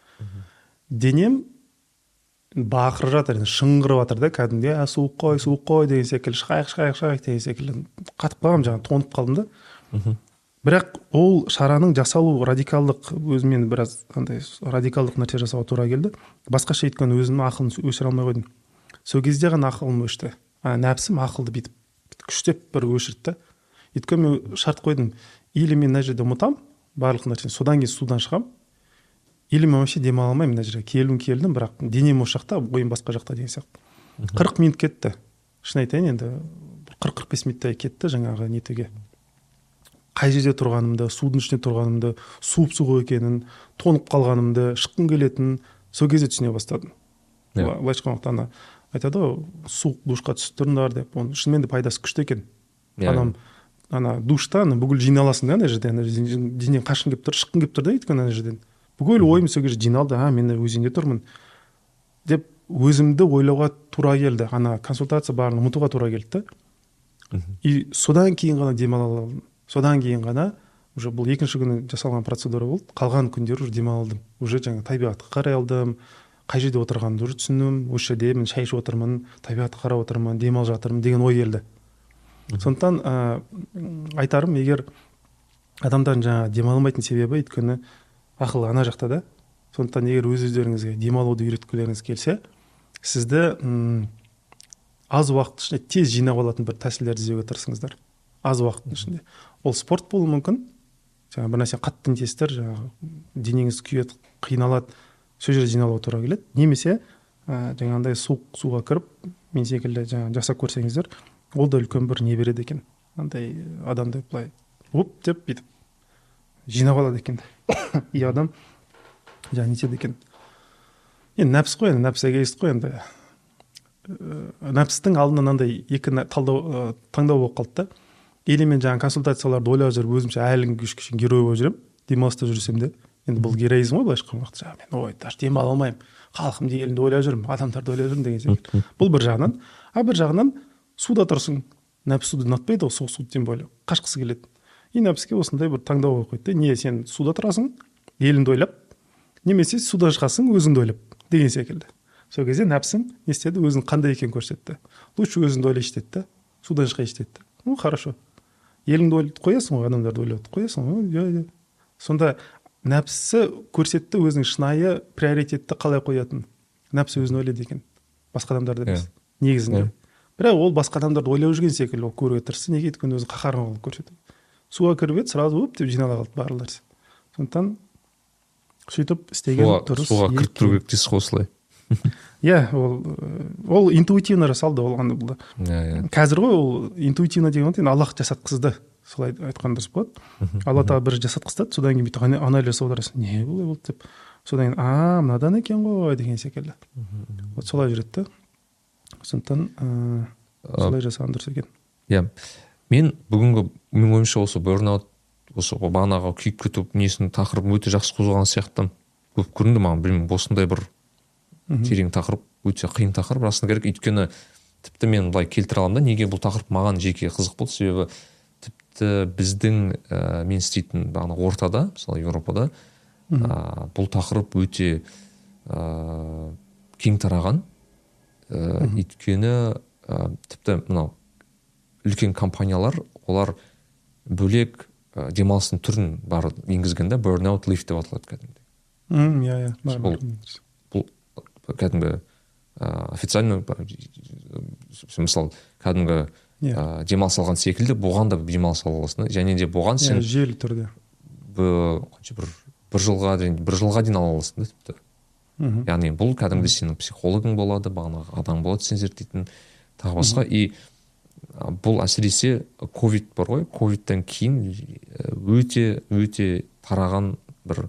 Денем бақырып жатыр, шыңғырып жатыр да, кәдімгі ә, суық қой, суық қой деген секілді, шайық, шайық, шайық деген секілді қатып қалғам, жаңағы тоңып қалдым да. бірақ ол шараның жасалу радикалдық өзімен біраз андай радикалдық нәрсе жасауға тура келді. Басқаша өйткені өзімнің ақылымды өшіре алмай қойдым. Сол кезде ғана ақылым өшті. А нәпсім ақылды бүйтіп күштеп бір өшірді. Өйткені мен шарт қойдым. Или мен мына жерде ұмытамын барлық нәрсені, содан кейін судан шығамын. Или мен вообще демала алмаймын мына жерге. Келуім келдім, бірақ денем осы жақта, ойым басқа жақта деген сияқты. қырық минут кетті. Шын айтайын, енді қырық қырық бес минуттай кетті жаңағы нетеге. Қай жерде тұрғанымды, судың ішінде тұрғанымды, суып суық екенін, тонып қалғанымды, шыққым келетінін сол кезде түсіне бастадым. Yeah. Былайша айтқанда ана айтады ғой, суық душқа түсіп тұрыңдар деп. Оның шынымен де пайдасы күшті екен. Yeah. Адам ана душта бүкіл жиналасың да ана жерде, ана денең қашқың келіп тұр, шыққың келіп тұр да өйткені ана жерден. Бүкіл ойым сол кезде жиналды, а мен өзенде тұрмын деп өзімді ойлауға тура келді. Ана консультация барын ұмытуға тура келді. И содан кейін ғана демала алдым. Содан кейін ғана уже бұл екінші күні жасалған процедура болды. Қалған күндері уже демалдым. Уже жаңа табиғатқа қарай алдым. Қай жерде отырғанымды уже түсіндім. Осы жерде мен шай ішіп отырмын, табиғатқа қарап отырмын, демалып жатырмын деген ой келді. Сондықтан ә, айтарым, егер адамдардың жаңа демалмайтын себебі өйткені ақыл ана жақта да. Сондықтан егер өз өздеріңізге демалуды үйреткілеріңіз келсе, сізді м, аз уақыт ішінде тез жинап алатын бір тәсілдерді іздеуге тырысыңыздар. Аз уақыттың ішінде. Ол спорт болуы мүмкін. Жаңа бір нәрсе қатты тестер, жаңағы денеңіз күйеді, қиналады, сол жерде жиналуға тура келеді. Немесе ә, жаңағындай суық суға кіріп, мен секілді жаңа жасап көрсеңіздер, ол да үлкен бір не береді екен. Андай адамды былай оп деп бүйтіп жинап алады екен. И адам жаңа нетеді екен. Енді нәпс қой, енді нәпс эгоист қой, енді нәпстің алдында мынандай екі талдау таңдау болып қалды да. Или мен жаңа консультацияларды ойлап жүріп өзімше әлі күшкішін герой болып жүремін, демалыста жүрсем де. Енді бұл героизм ғой былайша айтқан уақытта. Мен ой, даже демала алмаймын. Халқымды елімді ойлап жүрмін, адамдарды ойлап жүрмін деген секілді. Бұл бір жағынан, а бір жағынан суда тұрсың. Нәпс суды ұнатпайды ғой, суық суды тем более қашқысы келеді. И нәпске осындай бір таңдау қойып қойды. Не, сен суда тұрасың, еліңді ойлап, немесе суда шығасың, өзіңді ойлап деген секілді. Сол кезде нәпсің не істеді, өзің қандай екенін көрсетті. Лучше өзіңді ойлайшы деді, судан шығайшы деді. Ну, хорошо. Еліңді ойлап қоясың ғой, адамдарды ойлап қоясың ғой. Сонда нәпсі көрсетті өзінің шынайы приоритетті қалай қоятын. Нәпсі өзін ойлайды екен. Басқа адамдарды емес. Негізінде. Бірақ ол басқа адамдарды ойлап жүрген секілді ол көруге тырысты. Неге өйткені өзін қаһарман қылып көрсетті. Суға кіріп еді, сразу өп деп жинала қалды барлық нәрсе. Сондықтан сөйтіп істеген дұрыс. Суға кіріп тұру керек дейсіз ғой осылай. Иә, ол ол интуитивно жасалды, ол ана бұл. Қазір ғой ол интуитивно деген енді Аллах жасатқызды. Солай айтқан дұрыс болады. Алла тағала бір жасатқызды, содан кейін бүйтіп анализ жасап отырасың. Не болай болды деп. Содан кейін, а, мынадан екен ғой деген секілді. Вот солай жүреді. Сондықтан солай жасаған дұрыс екен. Иә. Мен бүгінгі менің ойымша осы burnout, осы бағанағы күйіп кету несінің тақырыбын өте жақсы қозғаған сияқты көп көрінді маған. Білмеймін, осындай бір терең тақырып, өте қиын тақырып расында керек. Өйткені тіпті мен былай келтіре аламын да, неге бұл тақырып маған жеке қызық болды, себебі тіпті біздің ә, мен істейтін бағана ортада, мысалы Еуропада, ә, бұл тақырып өте ә, кең тараған. Ә, өйткені ә, тіпті мынау үлкен компаниялар, олар бөлек ә, демалыстың түрін бар енгізген да, burnout leave деп аталады кәдімгідей. Иә, иә. Бұл, бұл кәдімгі ә, официально мысалы кәдімгі ә, демалыс алған секілді бұған да демалыс аласың, және де бұған сен жүйелі түрде бір бір жылға дейін бір жылға дейін ала аласың да тіпті. Яғни бұл кәдімгі сенің психологың болады, бағанағы адам болады сен зерттейтін тағы басқа. И бұл әсіресе ковид бар ғой, ковидтен кейін өте өте тараған бір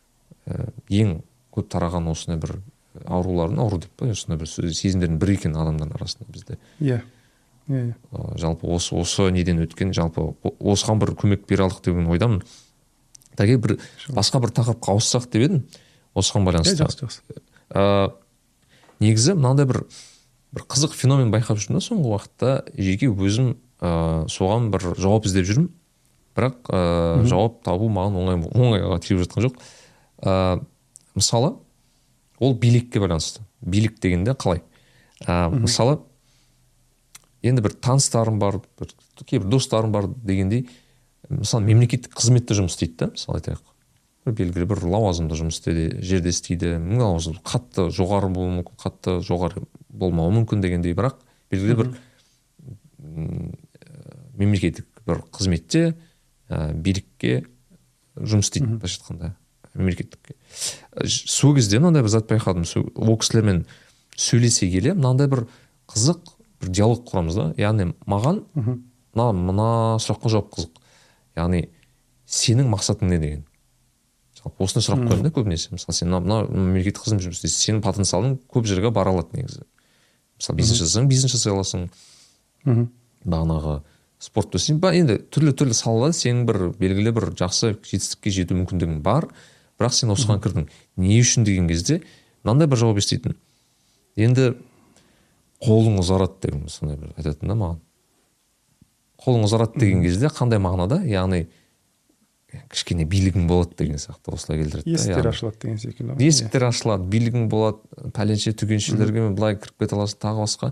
ең көп тараған осындай бір аурулардың ауру деп па, осындай бір сезімдердің бірі екен адамдардың арасында бізде. Иә. Иә. Жалпы осы осы неден өткен, жалпы осыған бір көмек бере алдық деген ойдамын. Тәге бір басқа бір тақырыпқа ауыссақ деп едім, осыған байланысты. Жақсы, жақсы. Негізі мынандай бір бір қызық феномен байқап жүрмін да соңғы уақытта, жеке өзім ә, соған бір жауап іздеп жүрмін. Бірақ ә, жауап табу маған оңай оңайға тиіп жатқан жоқ. Ә, мысалы, ол билікке байланысты. Билік дегенде қалай? Ә, мысалы, енді бір таныстарым бар, бір кейбір достарым бар дегендей, мысалы мемлекеттік қызметте жұмыс істейді да, мысалы айтайық, белгілі бір лауазымды жұмыс істейді, жерде істейді, лауазым қатты жоғары болуы мүмкін, қатты жоғары болмауы мүмкін дегендей, бірақ белгілі бір мемлекеттік бір қызметте ә, билікке жұмыс істейді, былайша айтқанда мемлекеттікке. Сол кезде мынандай бір зат байқадым, ол кісілермен сөйлесе келе мынандай бір қызық бір диалог құрамыз да, яғни маған мына мына сұраққа жауап қызық, яғни сенің мақсатың не деген. Осыны сұрақ қоямын да көбінесе. Мысалы сен мына мемлекеттік қызмет жұмыс істейсің, сенің потенциалың көп жерге бара алады негізі. Мысалы бизнес жасасаң, бизнес жасай аласың. Бағанағы спорт өсің, енді түрлі-түрлі салада сенің бір белгілі бір жақсы жетістікке жету мүмкіндігің бар, бірақ сен осыған кірдің. Не үшін деген кезде мынандай бір жауап еститін. Енді қолың ұзарады деген сондай бір айтатын да маған. Қолың ұзарады деген кезде қандай мағынада, яғни кішкене билігің болады деген сияқты осылай келтіреді. Есіктер ашылады деген секілді. Есіктер ашылады, билігің болады, пәленше түгеншелерге былай кіріп кете аласың, тағы басқа.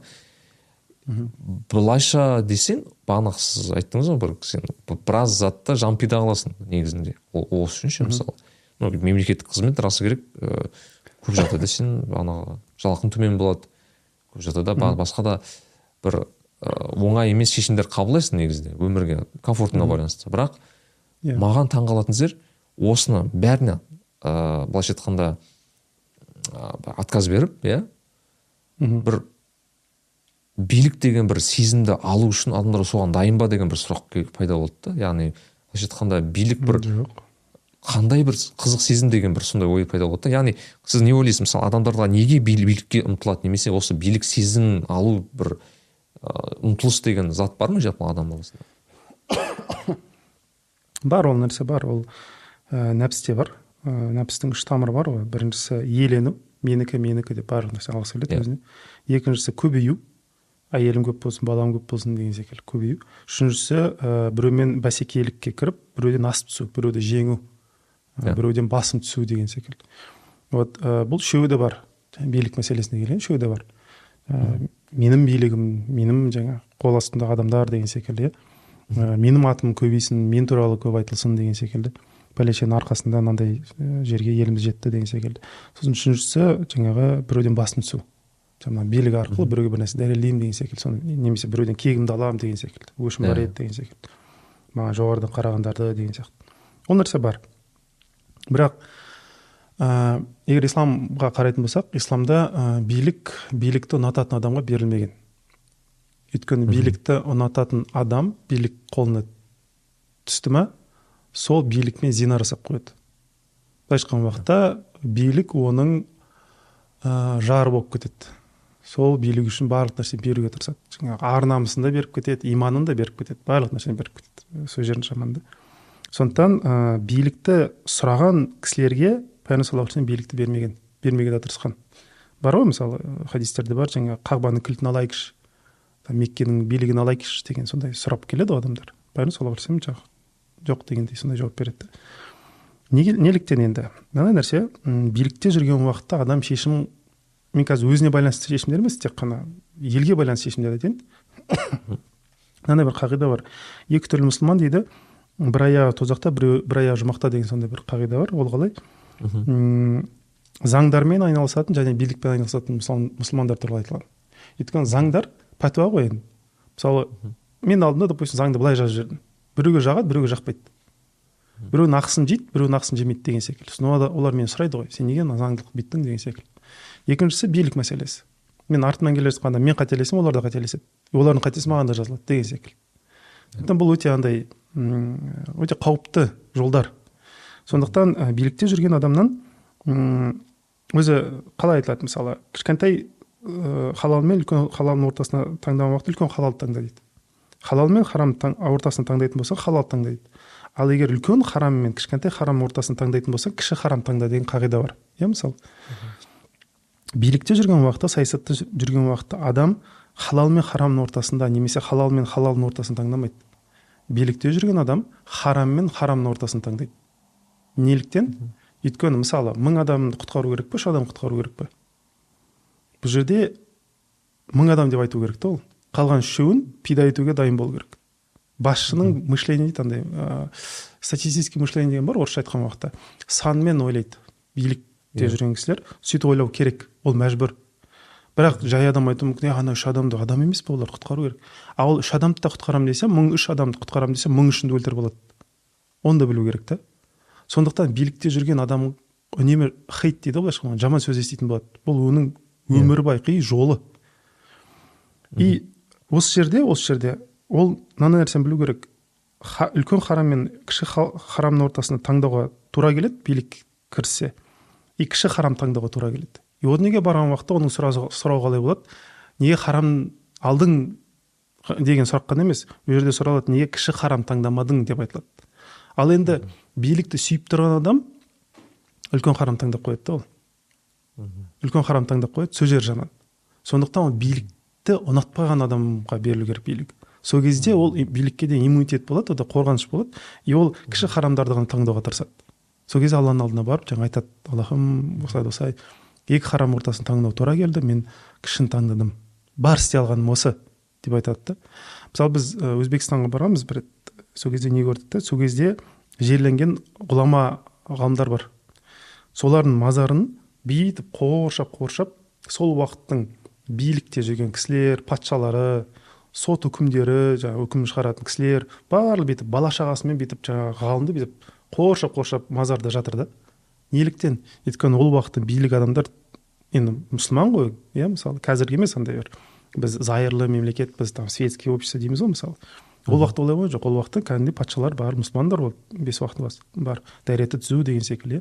Былайша десең, бағана сіз айттыңыз ғой, бір сен біраз затты жампида қаласың негізінде. Ол осы үшін ше мысалы. Мемлекеттік қызмет расы керек, көп жағдайда сен бағанағы жалақың төмен болады. Көп жағдайда басқа да бір оңай емес шешімдер қабылдайсың негізінде өмірге, комфортыңа байланысты. Бірақ маған таңғалатын жер осыны бәріне ә, былайша айтқанда отказ беріп, иә, бір билік деген бір сезімді алу үшін адамдар соған дайын ба деген бір сұрақ пайда болды да. Яғни былайша айтқанда билік бір қандай бір қызық сезім деген бір сондай ой пайда болды да. Яғни сіз не ойлайсыз, мысалы адамдарға неге билікке ұмтылады, немесе осы билік сезімін алу бір ұмтылыс деген зат бар ма жалпы адам баласында? Бар, ол нәрсе бар, ол ә, нәпсте бар. Ә, нәпстің үш тамыры бар ғой. Біріншісі иелену, менікі, менікі деп барлық нәрсе алғысы келеді өзіне. Екіншісі көбею, әйелім көп болсын, балам көп болсын деген секілді көбею. Үшіншісі ә, біреумен бәсекелікке кіріп, біреуден асып түсу, біреуді жеңу, ә, біреуден басым түсу деген секілді. Вот ә, бұл үшеуі де бар. Билік мәселесіне келген үшеуі де бар. Ә, менің билігім, менің жаңа қол астымдағы адамдар деген секілді, ә, менің атым көбейсін, мен туралы көп айтылсын деген секілді. Пәленшенің арқасында мынандай жерге еліміз жетті деген секілді. Сосын үшіншісі жаңағы біреуден басым түсу. Жаңа билік арқылы біреуге бір нәрсе дәлелдеймін деген секілді. Соны немесе біреуден кегімді аламын деген секілді. Өшім бар еді деген секілді. Маған жоғарыдан қарағандарды деген сияқты. Ол нәрсе бар. Бірақ ә, егер исламға қарайтын болсақ, исламда ә, билік билікті ұнататын адамға берілмеген. Өйткені билікті ұнататын адам билік қолына түсті ме, сол билікмен зина жасап қояды. Былайша айтқан уақытта билік оның ә, жары болып кетеді. Сол билік үшін барлық нәрсе беруге тырысады. Жаңағы ар намысын да беріп кетеді, иманын да беріп кетеді, барлық нәрсені беріп кетеді. Сол жерін жаманды. Сондықтан ә, билікті сұраған кісілерге Пайғамбар саллаллаху алейхи вассалам билікті бермеген, бермеуге де тырысқан. Бар ғой, мысалы хадистерде бар, жаңағы Қағбаның кілтін алайықшы, Меккенің билігін алайықшы деген сондай сұрап келеді адамдар. Пайғамбар саллаллаху алейхи вассалам жоқ дегендей сондай жауап береді. Неге, неліктен енді? Мынандай нәрсе, билікте жүрген уақытта адам шешім, мен қазір өзіне байланысты шешімдер емес, тек қана елге байланысты шешімдер айтайын. Мынандай бір қағида бар. Екі түрлі мұсылман дейді, бір аяғы тозақта, бір, бір аяғы жұмақта деген сондай бір қағида бар. Ол қалай? Заңдармен айналысатын және билікпен айналысатын мұсылмандар туралы айтылған. Өйткені заңдар пәтуа ғой енді. Мысалы, мен алдымда, допустим, заңды былай жазып жібердім. Біреуге жағады, біреуге жақпайды. Біреудің ақысын жейді, біреудің ақысын жемейді деген секілді. Сосын олар мені сұрайды ғой, сен неге заңдылық бүйттің деген секілді. Екіншісі билік мәселесі. Мен артынан келе жатқанда мен қателесем, олар да қателеседі. Олардың қатесі маған да жазылады деген секілді. Бұл өте андай өте қауіпті жолдар. Сондықтан билікте жүрген адамнан өзі қалай айтылады, мысалы, кішкентай халал мен үлкен халалдың ортасына таңдаған уақытта үлкен халалды таңда дейді. Халал мен харам ортасын таңдайтын болса, халал таңдайды. Ал егер үлкен харам мен кішкентай харам ортасын таңдайтын болса, кіші харам таңда деген қағида бар. Иә, мысалы. Билікте жүрген уақытта, саясатта жүрген уақытта адам халал мен харамның ортасында, немесе халал мен халалдың ортасын таңдамайды. Билікте жүрген адам харам мен харамның ортасын таңдайды. Неліктен? Өйткені мысалы, мың адамды құтқару керек пе, үш адам құтқару керек пе? Бұл жерде мың адам деп айту керек те ол. Қалған үшеуін пида етуге дайын болу керек. басшының мышление дейді андай ә, статистический мышление деген бар орысша айтқан уақытта. Санмен ойлайды билікте жүрген кісілер, сөйтіп ойлау керек, ол мәжбүр. Бірақ жай адам айтуы мүмкін, ана үш адамды адам емес пе олар, құтқару керек. А ол үш адамды да құтқарам десе, мың үш адамды құтқарам десе, мың үшінді өлтіріп болады. Оны да білу керек та. Сондықтан билікте жүрген адам үнемі хейт дейді ғой, былайша жаман сөз еститін болады. Бұл оның өмірбақи жолы. И осы жерде, осы жерде ол мынандай нәрсені білу керек. Ха, үлкен харам мен кіші харамның ортасында таңдауға тура келеді, билік кірсе. И кіші харам таңдауға тура келеді. И ол неге барған уақытта оның сұрау, сұрау қалай болады? Неге харам алдың деген сұрақ қана емес. Бұл жерде сұралады, неге кіші харам таңдамадың деп айтылады. Ал енді билікті сүйіп тұрған адам үлкен харам таңдап қояды да ол. Үлкен харам таңдап қояды, сөздер жаман. Сондықтан ол билікті ұнатпаған адамға берілу керек билік. Сол кезде ол билікке де иммунитет болады, ода қорғаныш болады. И ол кіші харамдарды ғана таңдауға тырысады. Сол кезде Алланың алдына барып, жаңа айтады, Аллахым, осылай осылай, екі харам ортасын таңдау тура келді, мен кішін таңдадым. Бар істей алғаным осы деп айтады да. Мысалы біз Өзбекстанға барғанбыз бір рет. Сол кезде не көрдік та? Сол кезде жерленген ғұлама ғалымдар бар. Солардың мазарын бүйтіп қоршап қоршап, сол уақыттың билікте жүрген кісілер, патшалары, сот үкімдері, жаңа үкім шығаратын кісілер, барлығы бүйтіп бала шағасымен бүйтіп жаңа ғалымды бүйтіп қоршап қоршап мазарда жатыр да. Неліктен? Өйткені ол уақыттың билік адамдар енді мұсылман ғой, иә, мысалы қазіргі емес андай бір біз зайырлы мемлекет, біз там светский общество дейміз ғой мысалы. Ол уақытта олай болған жоқ. Ол уақытта кәдімгідей патшалар бар, мұсылмандар бол, бес уақыт бар, дәреті түзу деген секілді.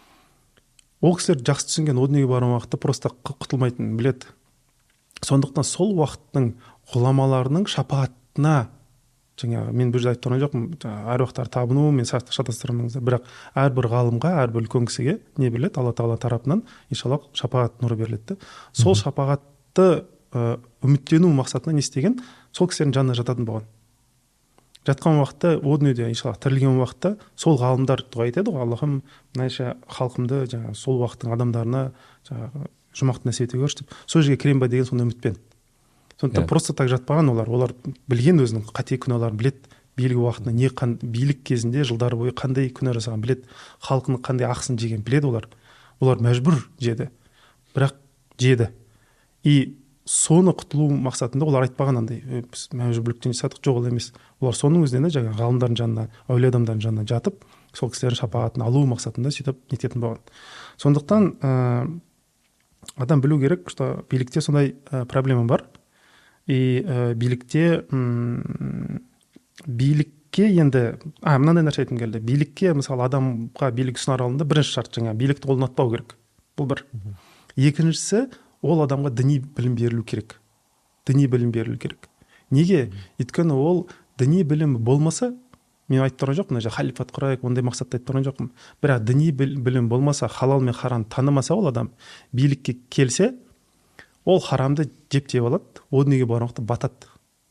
Ол кісілер жақсы түсінген, о дүниеге барған уақытта просто құтылмайтынын біледі. Сондықтан сол уақыттың ғұламаларының шапағатына, жаңағы мен бұл жерде айтып тұрған жоқпын, әруақтар табыну, мен шатастырмаңыздар, бірақ әрбір ғалымға, әрбір үлкен кісіге не беріледі, Алла Тағала тарапынан иншаллах шапағат нұры беріледі. Сол шапағатты үміттену мақсатына не істеген, сол кісілердің жанына жататын болған. Жатқан уақытта, о дүниеде иншаллах тірілген уақытта сол ғалымдар дұға етеді ғой, Аллахым мынайша халқымды жаңағы сол уақыттың адамдарына жаңағы жұмақты нәсіп ете көрші деп, сол жерге кірем ба деген сондай үмітпен. Сондықтан просто так жатпаған олар, олар білген өзінің қате күнәларын білет, билік уақытында не қан, билік кезінде жылдар бойы қандай күнә жасаған білет, халқының қандай ақысын жеген біледі олар. Олар мәжбүр жеді, бірақ жеді. И соны құтылу мақсатында олар айтпаған андай, біз мәжбүрліктен жасадық, жоқ ол емес. Олар соның өзінен де жаңа ғалымдардың жанына, әулие адамдардың жанына жатып, сол кісілердің шапағатын алу мақсатында сөйтіп нететін болған. Сондықтан ә, адам білу керек, что билікте сондай ә, проблема бар. И ә, билікте м, билікке енді а мынандай нәрсе айтқым келді. Билікке мысалы адамға билік ұсынар алдында бірінші шарт жаңа билікті ол ұнатпау керек. Бұл бір. Екіншісі, ол адамға діни білім берілу керек. Діни білім берілу керек. Неге? Өйткені ол діни білім болмаса, мен айтып тұрған жоқпын, мына халифат құрайық, ондай мақсатта айтып тұрған жоқпын. Бірақ діни білім болмаса, халал мен харам танымаса ол адам билікке келсе, ол харамды жеп-жеп алады, о дүниеге барған уақытта батады.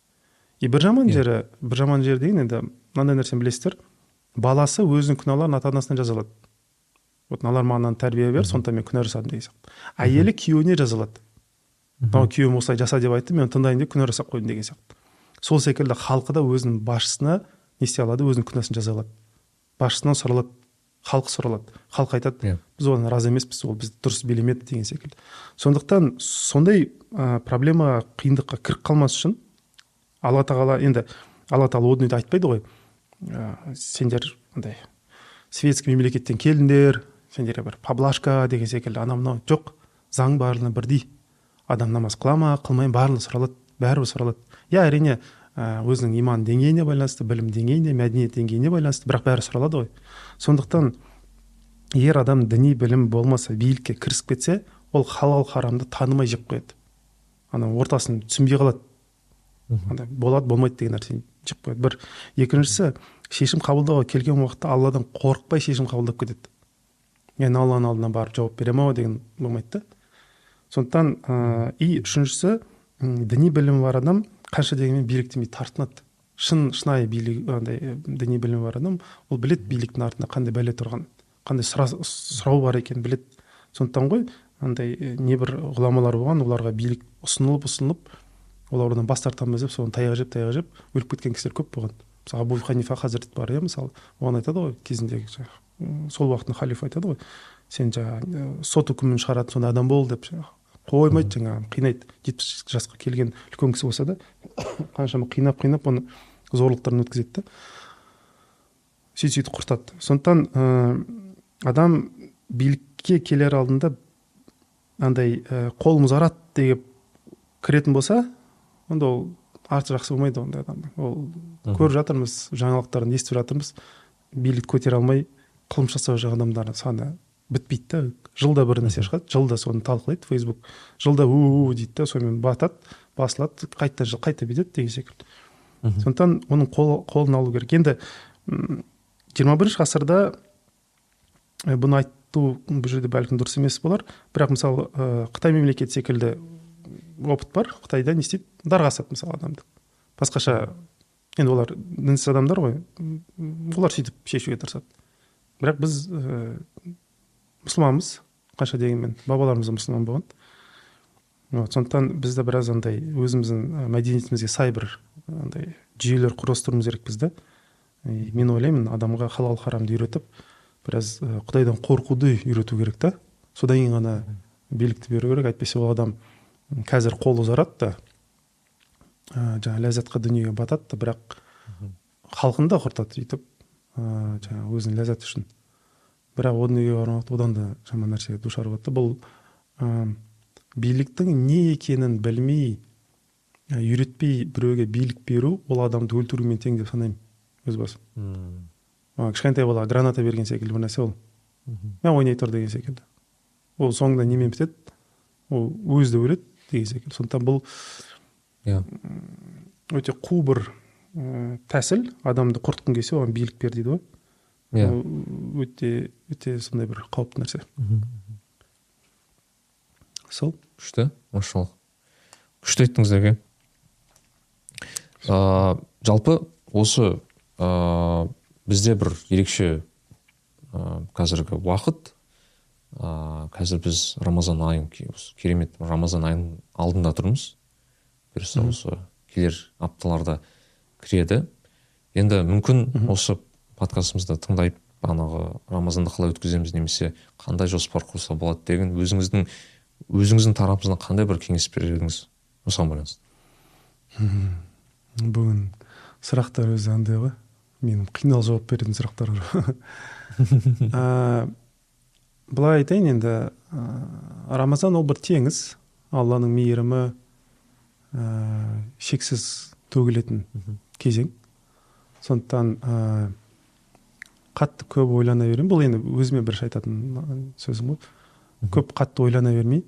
И бір жаман жері, бір жаман жері деген енді мынандай нәрсені білесіздер, баласы өзінің күнәларын ата-анасына жазалады. Вот налар маған тәрбие бер, сонда мен күнә жасадым деген сияқты. Әйелі күйеуіне жазалады. Мынау күйеуім осылай жаса деп айтты, мен тыңдайын деп күнә жасап қойдым деген сияқты. Сол секілді халқы да өзінің басшысына не істей алады, өзінің күнәсін жазалады. Басшысынан сұралады, халық сұралады. Халық айтады, біз оған разы емеспіз, ол бізді дұрыс билемеді деген секілді. Сондықтан сондай ә, проблема қиындыққа кіріп қалмас үшін Алла Тағала енді Алла Тағала о дүниеде айтпайды ғой, ә, сендер андай светский мемлекеттен келдіңдер, сендер бір поблажка деген секілді, ана мынау жоқ, заң барлығына бірдей. Адам намаз қыла ма, қылмай барлығы сұралады, бәрібір сұралады. Я әрине өзінің иман деңгейіне байланысты, білім деңгейіне, мәдениет деңгейіне байланысты, бірақ бәрі сұралады ғой. Сондықтан егер адам діни білім болмаса, билікке кірісіп кетсе, ол халал харамды танымай жеп қояды. Ана ортасын түсінбей қалады. Анда болады, болмайды деген нәрсені жеп қояды. Бір екіншісі, шешім қабылдауға келген уақытта Алладан қорықпай шешім қабылдап кетеді. Мен Алланың алдына барып жауап беремін деген болмайды да. Сондықтан ә, и үшіншісі, діни білімі бар адам қанша дегенмен биліктен тартынады. Шын шынайы билік, андай діни білімі бар адам, ол білет биліктің артында қандай бәле тұрған, қандай сұра, сұрау бар екенін білет. Сондықтан ғой андай небір ғұламалар болған, оларға билік ұсынылып ұсынылып, олардан бас тартамыз деп, соны таяқ жеп, таяқ жеп өліп кеткен кісілер көп болған. мысалы Абу Ханифа хазірет бар, иә, мысалы оған айтады ғой кезіндегі жаңағы сол уақыттың халифа айтады ғой, сен жаңағы сот үкімін шығаратын сондай адам бол деп қоймайды, жаңағы қинайды. жетпіс жасқа келген үлкен кісі болса да қаншама қинап қинап оны зорлықтарын өткізеді да, сөйтіп сөйтіп құртады. Сондықтан ә, адам билікке келер алдында андай ә, қолымыз арат деп кіретін болса, онда ол арты жақсы болмайды ондай адамның. Ол көріп жатырмыз, жаңалықтарын естіп жатырмыз, билікті көтере алмай қылмыс жасап жүрген адамдар саны бітпейді да. Жылда бір нәрсе шығады, жылда соны талқылайды Facebook, жылда у дейді да, сонымен батады, басылады, қайта қайта бүйтеді деген секілді. Сондықтан оның қолын алу керек. Енді жиырма бірінші ғасырда бұны айту бұл жерде бәлкім дұрыс емес болар, бірақ мысалы Қытай мемлекеті секілді опыт бар. Қытайда не істейді? Дарға асады мысалы адамды. Басқаша, енді олар дінсіз адамдар ғой, олар сөйтіп шешуге тырысады. Бірақ біз ә, мұсылманбыз, қанша дегенмен бабаларымыз мұсылман болған. Вот, сондықтан бізді біраз андай өзіміздің мәдениетімізге сай бір андай жүйелер құрастыруымыз керек бізді. Мен ойлаймын, адамға халал харамды үйретіп, біраз Құдайдан қорқуды үйрету керек та. Содан кейін ғана билікті беру керек. Әйтпесе ол адам қазір қол ұзарады да, жаңа ләззатқа дүниеге батады да, бірақ халқын да құртады сөйтіп, жаңа өзінің ләззаты үшін. Бірақ одан да жаман нәрсеге душар болады. Бұл ә, биліктің не екенін білмей, ә, үйретпей біреуге билік беру, ол адамды өлтірумен тең деп санаймын өз басым. Hmm. Кішкентай бала граната берген секілді бір нәрсе ол. Мен ойнай тұр деген секілді. Ол соңында немен бітеді? Ол өзі де өледі деген секілді. Сондықтан бұл yeah. өте қу бір ә, тәсіл, адамды құртқың келсе оған билік бер дейді ғой. Yeah. өте өте сондай бір қауіпті нәрсе. Сол күшті, машалла. Күшті айттыңыздар. ә, жалпы осы ә, бізде бір ерекше ә, қазіргі уақыт, ә, қазір біз Рамазан айын, керемет Рамазан айының алдында тұрмыз. Бұйырса осы келер апталарда кіреді. Енді мүмкін осы подкастымызды тыңдайып, анағы Рамазанды қалай өткіземіз, немесе қандай жоспар құрса болады деген өзіңіздің өзіңіздің тарапыңыздан қандай бір кеңес берер едіңіз осыған байланысты? Бүгін сұрақтар өзі андай ғой, менің қинал жауап беретін сұрақтар. Былай айтайын, енді Рамазан ол бір теңіз, Алланың мейірімі шексіз төгілетін кезең. Сондықтан қатты көп ойлана беремін. Бұл енді өзіме бірінші айтатын сөзім ғой. Көп қатты ойлана бермей,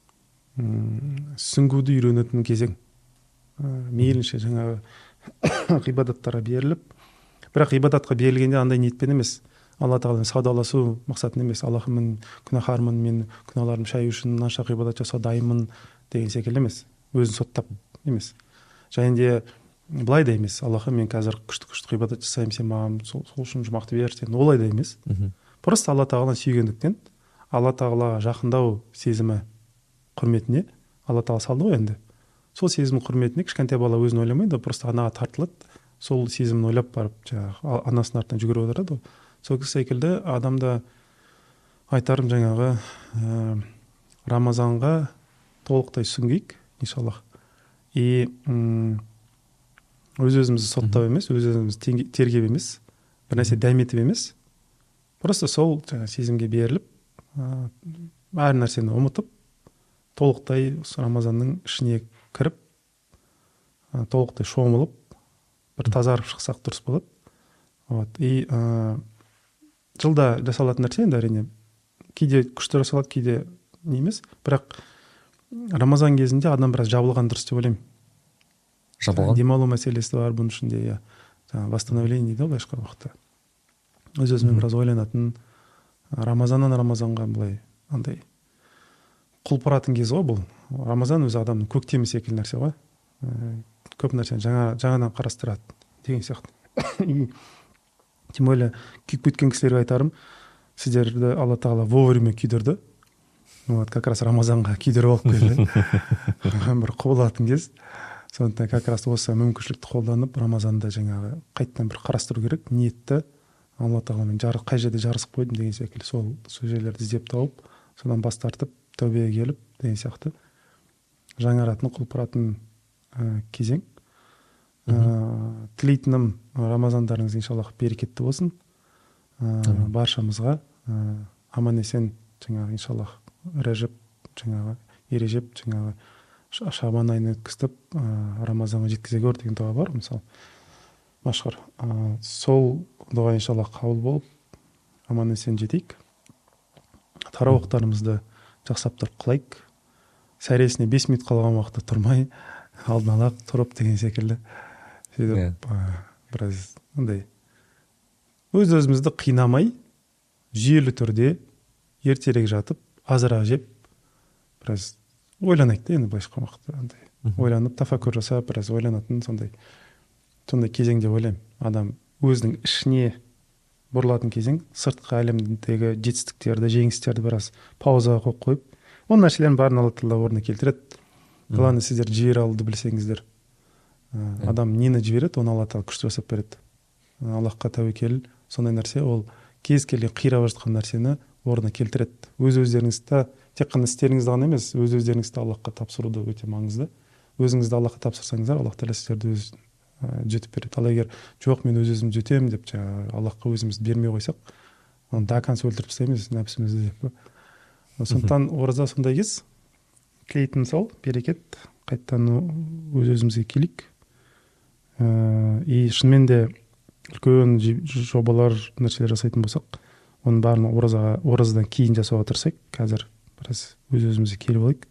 сүңгуді үйренетін кезең. Мейлінше жаңағы ғибадаттарға беріліп, бірақ ғибадатқа берілгенде андай ниетпен емес. Алла тағаладан саудаласу мақсатын емес. Аллахым, мен күнәһармын, мен күнәларым шаю үшін наша ғибадат жасау дайынмын деген секілді емес. Өзін соттап емес. Және де былай да емес. Аллахым, мен қазір күшті-күшті ғибадат жасаймын, сен маған сол, сол үшін жұмақты бер, сен олай да емес. Просто Алла тағаладан сүйгендіктен, Алла тағалаға жақындау сезімі құрметіне, Алла тағала салды ғой енді. Сол сезімнің құрметіне кішкентай бала өзін ойламайды, просто анаға тартылады. Сол сезімін ойлап барып, жаңағы анасының артынан жүгіріп отырады ғой. Сол секілді адамда айтарым жаңағы ә, Рамазанға толықтай сүңгейік, иншаллах. И өз-өзімізді соттау емес, өз-өзімізді тергеп емес, бір нәрсе дәметіп емес. Просто сол жаңағы сезімге беріліп, әр нәрсені ұмытып, толықтай Рамазанның ішіне кіріп, толықтай шомылып, бір тазарып шықсақ дұрыс болады. Вот. И ә, жылда жасалатын нәрсе енді әрине кейде күшті жасалады, кейде не емес. Бірақ Рамазан кезінде адам біраз жабылған дұрыс деп ойлаймын. Жабылған? Демалу мәселесі бар бұның ішінде, иә. Восстановление дейді ғой былайша уақытта. Өз-өзімен біраз ойланатын, Рамазаннан Рамазанға былай андай құлпыратын кез ғой бұл. Рамазан өзі адамның көктемі секілді нәрсе ғой. Көп нәрсені жаңа жаңадан қарастырады деген сияқты. Тем более күйіп кеткен кісілерге айтарым, сіздерді Алла тағала вовремя күйдірді. Вот, как раз Рамазанға күйдіріп алып келді. Бір құбылатын кез. сондықтан как раз осы мүмкіншілікті қолданып рамазанда жаңағы қайтадан бір қарастыру керек ниетті, алла тағаламен жар қай жерде жарысып қойдым деген секілді сол сол жерлерді іздеп тауып содан бас тартып тәубеге келіп деген сияқты жаңаратын құлпыратын ә, кезең. ә, тілейтінім рамазандарыңыз иншаллах берекетті болсын, ә, баршамызға ә, аман есен жаңағы иншаллах рәжіп жаңағы ережеп жаңағы шабан айын өткізіп ә, рамазанға жеткізе көр деген дұға бар мысалы машғұр. ә, сол дұға иншаллах қабыл болып аман есен жетейік, тарауықтарымызды жақсап тұрып қылайық, сәресіне бес минут қалған уақытта тұрмай алдын ала тұрып деген секілді сөйтіп ә, біраз андай өз өзімізді қинамай жүйелі түрде ертерек жатып азырақ жеп біраз ойланайық да, енді былайша айтқан уақытта андай ойланып тафаккур жасап біраз ойланатын сондай сондай кезең деп ойлаймын. Адам өзінің ішіне бұрылатын кезең, сыртқы әлемдегі жетістіктерді, жеңістерді біраз паузаға қойып қойып, ол нәрселердің бәрін алла тағала орнына келтіреді. Главное, сіздер жібере алуды білсеңіздер. Адам нені жібереді, оны алла тағала күшті жасап береді. Аллахқа тәуекел, сондай нәрсе, ол кез келген қирап жатқан нәрсені орнына келтіреді. Өз өздеріңізді, тек қана істеріңізді ғана емес, өз өздеріңізді Аллахқа тапсыруды өте маңызды. Өзіңізді Аллахқа тапсырсаңыздар, Аллах тағала сіздерді өз жетіп береді. Ал егер жоқ мен өз өзімді жетемін деп жаңағы Аллахқа өзімізді бермей қойсақ, оны до конца өлтіріп тастаймыз нәпсімізді деп. Сондықтан ораза сондай кез, тілейтін сол берекет, қайтадан өз өзімізге келейік. И шынымен де үлкен жобалар нәрселер жасайтын болсақ, оның бәрін оразаға оразадан кейін жасауға тырысайық. Қазір біраз өз өзімізге келіп алайық.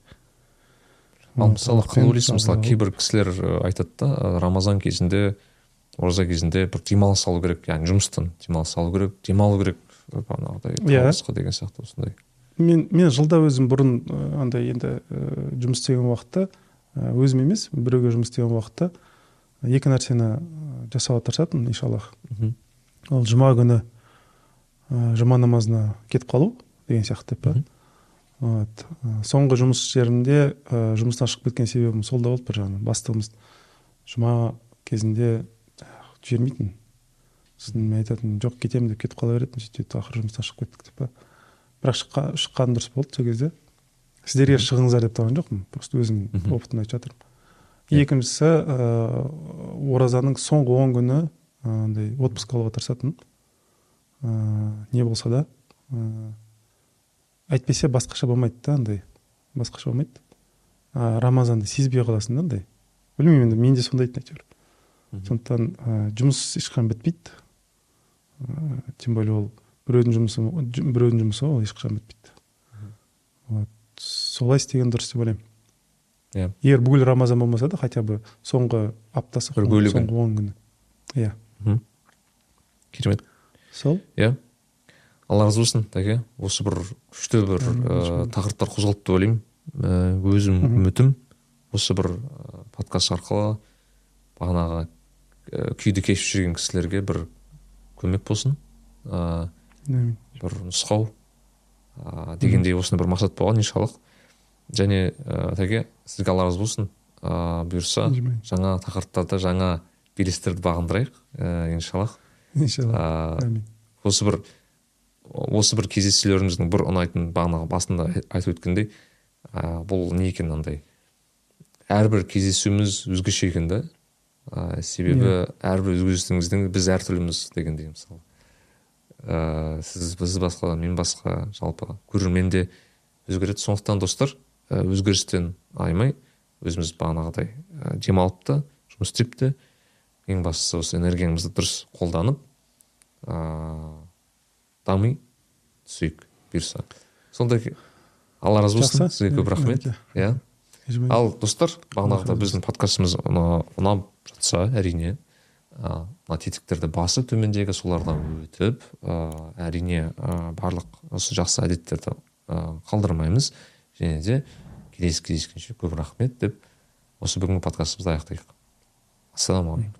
Ал мысалы қалай ойлайсың, мысалы кейбір кісілер айтады да, рамазан кезінде, ораза кезінде бір демалыс алу керек, яғни жұмыстан демалыс алу керек, демалу керек, бағанағыдай демалысқа деген сияқты осындай. Мен мен жылда өзім бұрын андай енді жұмыс істеген уақытта өзім емес, біреуге жұмыс істеген уақытта екі нәрсені жасауға тырысатынмын иншаллах. Ол жұма күні жұма намазына кетіп қалу деген сияқты деп па. Вот. Соңғы жұмыс жерімде жұмыстан шығып кеткен себебім сол да болды бір жағынан. Бастығымыз жұма кезінде жібермейтін. Сіздің айтатын жоқ кетемін деп кетіп қала беретін, сөйтіп ақыры жұмыстан шығып кеттік деп па. Бірақ шыққан дұрыс болды сол кезде. Сіздерге шығыңыздар деп тұрған жоқпын, просто өзім опытымды айтып жатырмын. Екіншісі, оразаның соңғы он күні андай отпуск алуға тырысатын. Не болса да әйтпесе басқаша болмайды да, андай басқаша болмайды. Рамазанды сезбей қаласың да, андай. Білмеймін енді, мен де сондай айтын әйтеуір. Сондықтан жұмыс ешқашан бітпейді. Тем более ол біреудің жұмысы, біреудің жұмысы ол ешқашан бітпейді. Вот. Солай істеген дұрыс деп ойлаймын. Иә. Егер бүкіл рамазан болмаса да, хотя бы соңғы аптасы, соңғы он күні. Иә. Керемет. Сол? Иә. Алла разы болсын, тәке. Осы бір күшті бір тақырыптар қозғалды деп ойлаймын. Өзім үмітім осы бір подкаст арқылы бағанағы күйді кешіп жүрген кісілерге бір көмек болсын. Бір нұсқау дегендей осыны бір мақсат болған иншаллах. Және тәке, сізге Алла разы болсын. Бұйырса жаңа тақырыптарды, жаңа белестерді бағындырайық иншаллах. Иншаллах. Осы бір осы бір кездесулеріміздің бір ұнайтын бағанағы басында айтып өткендей, бұл не екен андай. Әрбір кездесуіміз өзгеше екен да. Себебі әрбір өзгешілігіміздің біз әртүрліміз дегендей мысалы. Сіз біз басқа, мен басқа, жалпы көрермен де өзгереді. Сондықтан достар, өзгерістен аймай, өзіміз бағанағыдай демалып та, жұмыс істеп те, ең бастысы осы энергияңызды дұрыс қолданып, дами түсейік бұйырса. Сондай Алла разы болсын, сізге көп рахмет. Иә. Ал достар, бағанағыда біздің подкастымыз ұнап жатса, әрине, мына тетіктерді басып төмендегі солардан өтіп, әрине барлық осы жақсы әдеттерді қалдырмаймыз. Және де келесі кездескенше көп рахмет деп осы бүгінгі подкастымызды аяқтайық. Ассаламу алейкум.